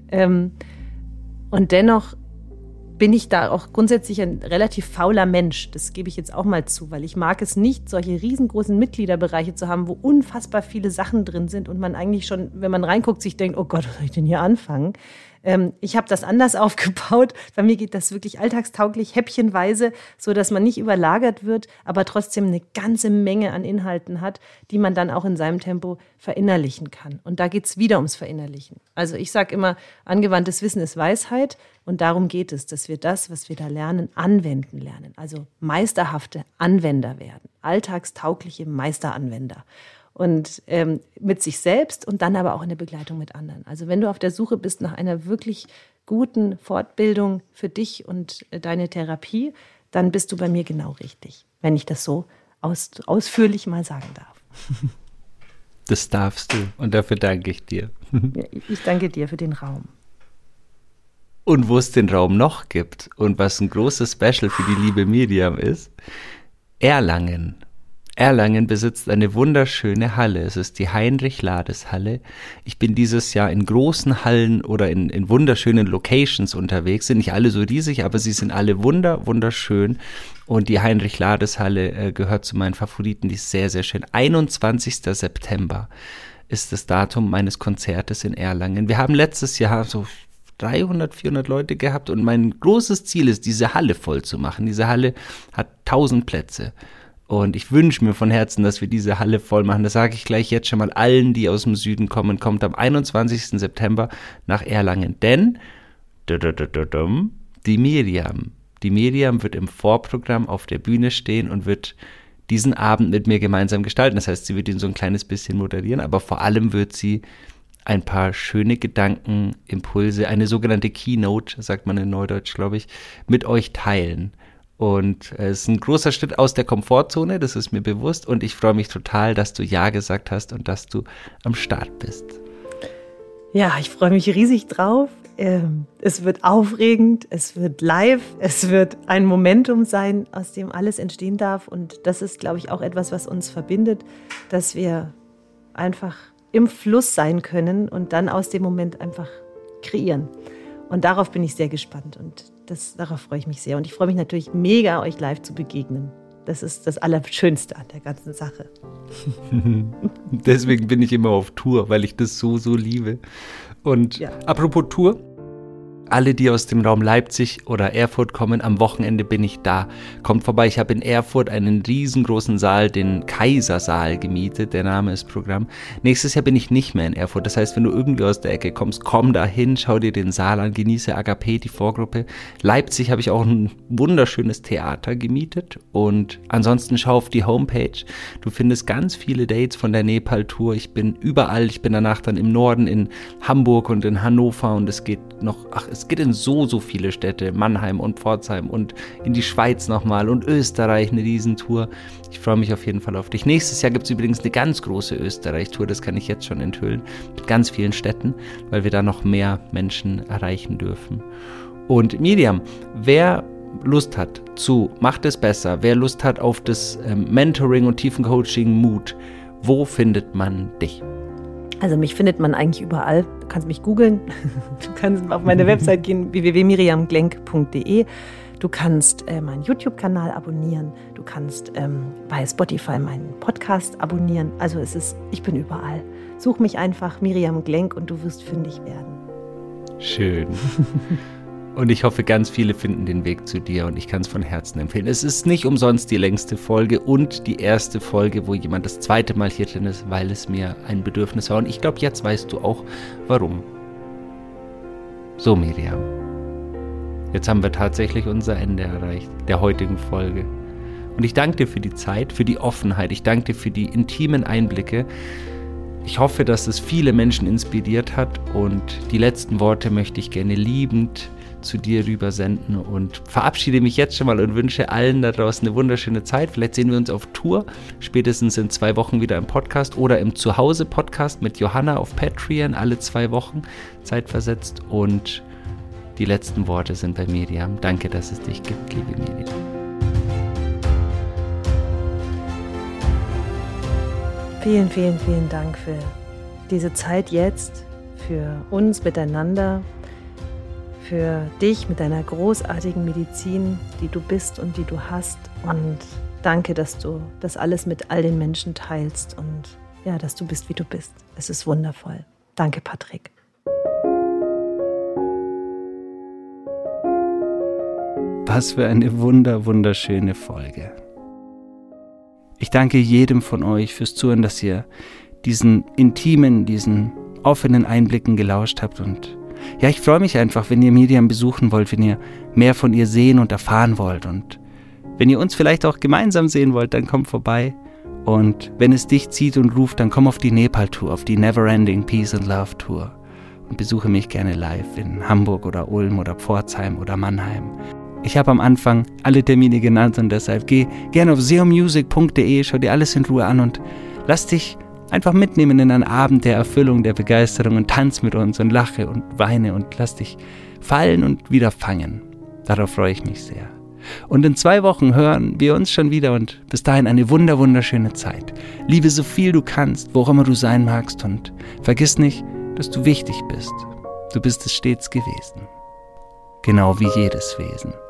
Und dennoch bin ich da auch grundsätzlich ein relativ fauler Mensch. Das gebe ich jetzt auch mal zu, weil ich mag es nicht, solche riesengroßen Mitgliederbereiche zu haben, wo unfassbar viele Sachen drin sind und man eigentlich schon, wenn man reinguckt, sich denkt, oh Gott, was soll ich denn hier anfangen? Ich habe das anders aufgebaut. Bei mir geht das wirklich alltagstauglich, häppchenweise, so dass man nicht überlagert wird, aber trotzdem eine ganze Menge an Inhalten hat, die man dann auch in seinem Tempo verinnerlichen kann. Und da geht es wieder ums Verinnerlichen. Also ich sage immer, angewandtes Wissen ist Weisheit und darum geht es, dass wir das, was wir da lernen, anwenden lernen. Also meisterhafte Anwender werden, alltagstaugliche Meisteranwender. Und mit sich selbst und dann aber auch in der Begleitung mit anderen. Also wenn du auf der Suche bist nach einer wirklich guten Fortbildung für dich und deine Therapie, dann bist du bei mir genau richtig, wenn ich das so ausführlich mal sagen darf. Das darfst du und dafür danke ich dir. Ich danke dir für den Raum. Und wo es den Raum noch gibt und was ein großes Special für die liebe Miriam ist, Erlangen. Erlangen besitzt eine wunderschöne Halle. Es ist die Heinrich-Lades-Halle. Ich bin dieses Jahr in großen Hallen oder in wunderschönen Locations unterwegs. Sind nicht alle so riesig, aber sie sind alle wunderschön. Und die Heinrich-Lades-Halle gehört zu meinen Favoriten. Die ist sehr, sehr schön. 21. September ist das Datum meines Konzertes in Erlangen. Wir haben letztes Jahr so 300, 400 Leute gehabt und mein großes Ziel ist, diese Halle voll zu machen. Diese Halle hat 1000 Plätze. Und ich wünsche mir von Herzen, dass wir diese Halle voll machen. Das sage ich gleich jetzt schon mal allen, die aus dem Süden kommen. Kommt am 21. September nach Erlangen. Denn die Miriam wird im Vorprogramm auf der Bühne stehen und wird diesen Abend mit mir gemeinsam gestalten. Das heißt, sie wird ihn so ein kleines bisschen moderieren, aber vor allem wird sie ein paar schöne Gedanken, Impulse, eine sogenannte Keynote, sagt man in Neudeutsch, glaube ich, mit euch teilen. Und es ist ein großer Schritt aus der Komfortzone, das ist mir bewusst. Und ich freue mich total, dass du Ja gesagt hast und dass du am Start bist. Ja, ich freue mich riesig drauf. Es wird aufregend, es wird live, es wird ein Momentum sein, aus dem alles entstehen darf. Und das ist, glaube ich, auch etwas, was uns verbindet, dass wir einfach im Fluss sein können und dann aus dem Moment einfach kreieren. Und darauf bin ich sehr gespannt und darauf freue ich mich sehr. Und ich freue mich natürlich mega, euch live zu begegnen. Das ist das Allerschönste an der ganzen Sache. Deswegen bin ich immer auf Tour, weil ich das so liebe. Und ja. Apropos Tour, alle, die aus dem Raum Leipzig oder Erfurt kommen, am Wochenende bin ich da. Kommt vorbei, ich habe in Erfurt einen riesengroßen Saal, den Kaisersaal gemietet, der Name ist Programm. Nächstes Jahr bin ich nicht mehr in Erfurt, das heißt, wenn du irgendwie aus der Ecke kommst, komm da hin, schau dir den Saal an, genieße Agape, die Vorgruppe. Leipzig habe ich auch ein wunderschönes Theater gemietet und ansonsten schau auf die Homepage. Du findest ganz viele Dates von der Nepal-Tour. Ich bin überall, ich bin danach dann im Norden in Hamburg und in Hannover und es geht noch, es Es geht in so viele Städte, Mannheim und Pforzheim und in die Schweiz nochmal und Österreich eine Riesentour. Ich freue mich auf jeden Fall auf dich. Nächstes Jahr gibt es übrigens eine ganz große Österreich-Tour, das kann ich jetzt schon enthüllen, mit ganz vielen Städten, weil wir da noch mehr Menschen erreichen dürfen. Und Miriam, wer Lust hat zu Macht es besser, wer Lust hat auf das Mentoring und Tiefencoaching Mut, wo findet man dich? Also mich findet man eigentlich überall. Du kannst mich googeln, du kannst auf meine Website gehen, www.miriamglenk.de. Du kannst meinen YouTube-Kanal abonnieren, du kannst bei Spotify meinen Podcast abonnieren. Also ich bin überall. Such mich einfach Miriam Glenk und du wirst fündig werden. Schön. Und ich hoffe, ganz viele finden den Weg zu dir und ich kann es von Herzen empfehlen. Es ist nicht umsonst die längste Folge und die erste Folge, wo jemand das zweite Mal hier drin ist, weil es mir ein Bedürfnis war. Und ich glaube, jetzt weißt du auch, warum. So, Miriam. Jetzt haben wir tatsächlich unser Ende erreicht, der heutigen Folge. Und ich danke dir für die Zeit, für die Offenheit. Ich danke dir für die intimen Einblicke. Ich hoffe, dass es viele Menschen inspiriert hat. Und die letzten Worte möchte ich gerne liebend zu dir rübersenden und verabschiede mich jetzt schon mal und wünsche allen da draußen eine wunderschöne Zeit. Vielleicht sehen wir uns auf Tour, spätestens in 2 Wochen wieder im Podcast oder im Zuhause-Podcast mit Johanna auf Patreon, alle 2 Wochen zeitversetzt. Und die letzten Worte sind bei Miriam. Danke, dass es dich gibt, liebe Miriam. Vielen, vielen, vielen Dank für diese Zeit jetzt, für uns miteinander, für dich mit deiner großartigen Medizin, die du bist und die du hast. Und danke, dass du das alles mit all den Menschen teilst und ja, dass du bist, wie du bist. Es ist wundervoll. Danke, Patrick. Was für eine wunderschöne Folge. Ich danke jedem von euch fürs Zuhören, dass ihr diesen intimen, diesen offenen Einblicken gelauscht habt. Und ja, ich freue mich einfach, wenn ihr Miriam besuchen wollt, wenn ihr mehr von ihr sehen und erfahren wollt. Und wenn ihr uns vielleicht auch gemeinsam sehen wollt, dann kommt vorbei. Und wenn es dich zieht und ruft, dann komm auf die Nepal-Tour, auf die Never-Ending Peace and Love Tour. Und besuche mich gerne live in Hamburg oder Ulm oder Pforzheim oder Mannheim. Ich habe am Anfang alle Termine genannt und deshalb geh gerne auf seomusic.de, schau dir alles in Ruhe an und lass dich einfach mitnehmen in einen Abend der Erfüllung, der Begeisterung und tanz mit uns und lache und weine und lass dich fallen und wieder fangen. Darauf freue ich mich sehr. Und in 2 Wochen hören wir uns schon wieder und bis dahin eine wunderschöne Zeit. Liebe so viel du kannst, wo auch immer du sein magst und vergiss nicht, dass du wichtig bist. Du bist es stets gewesen. Genau wie jedes Wesen.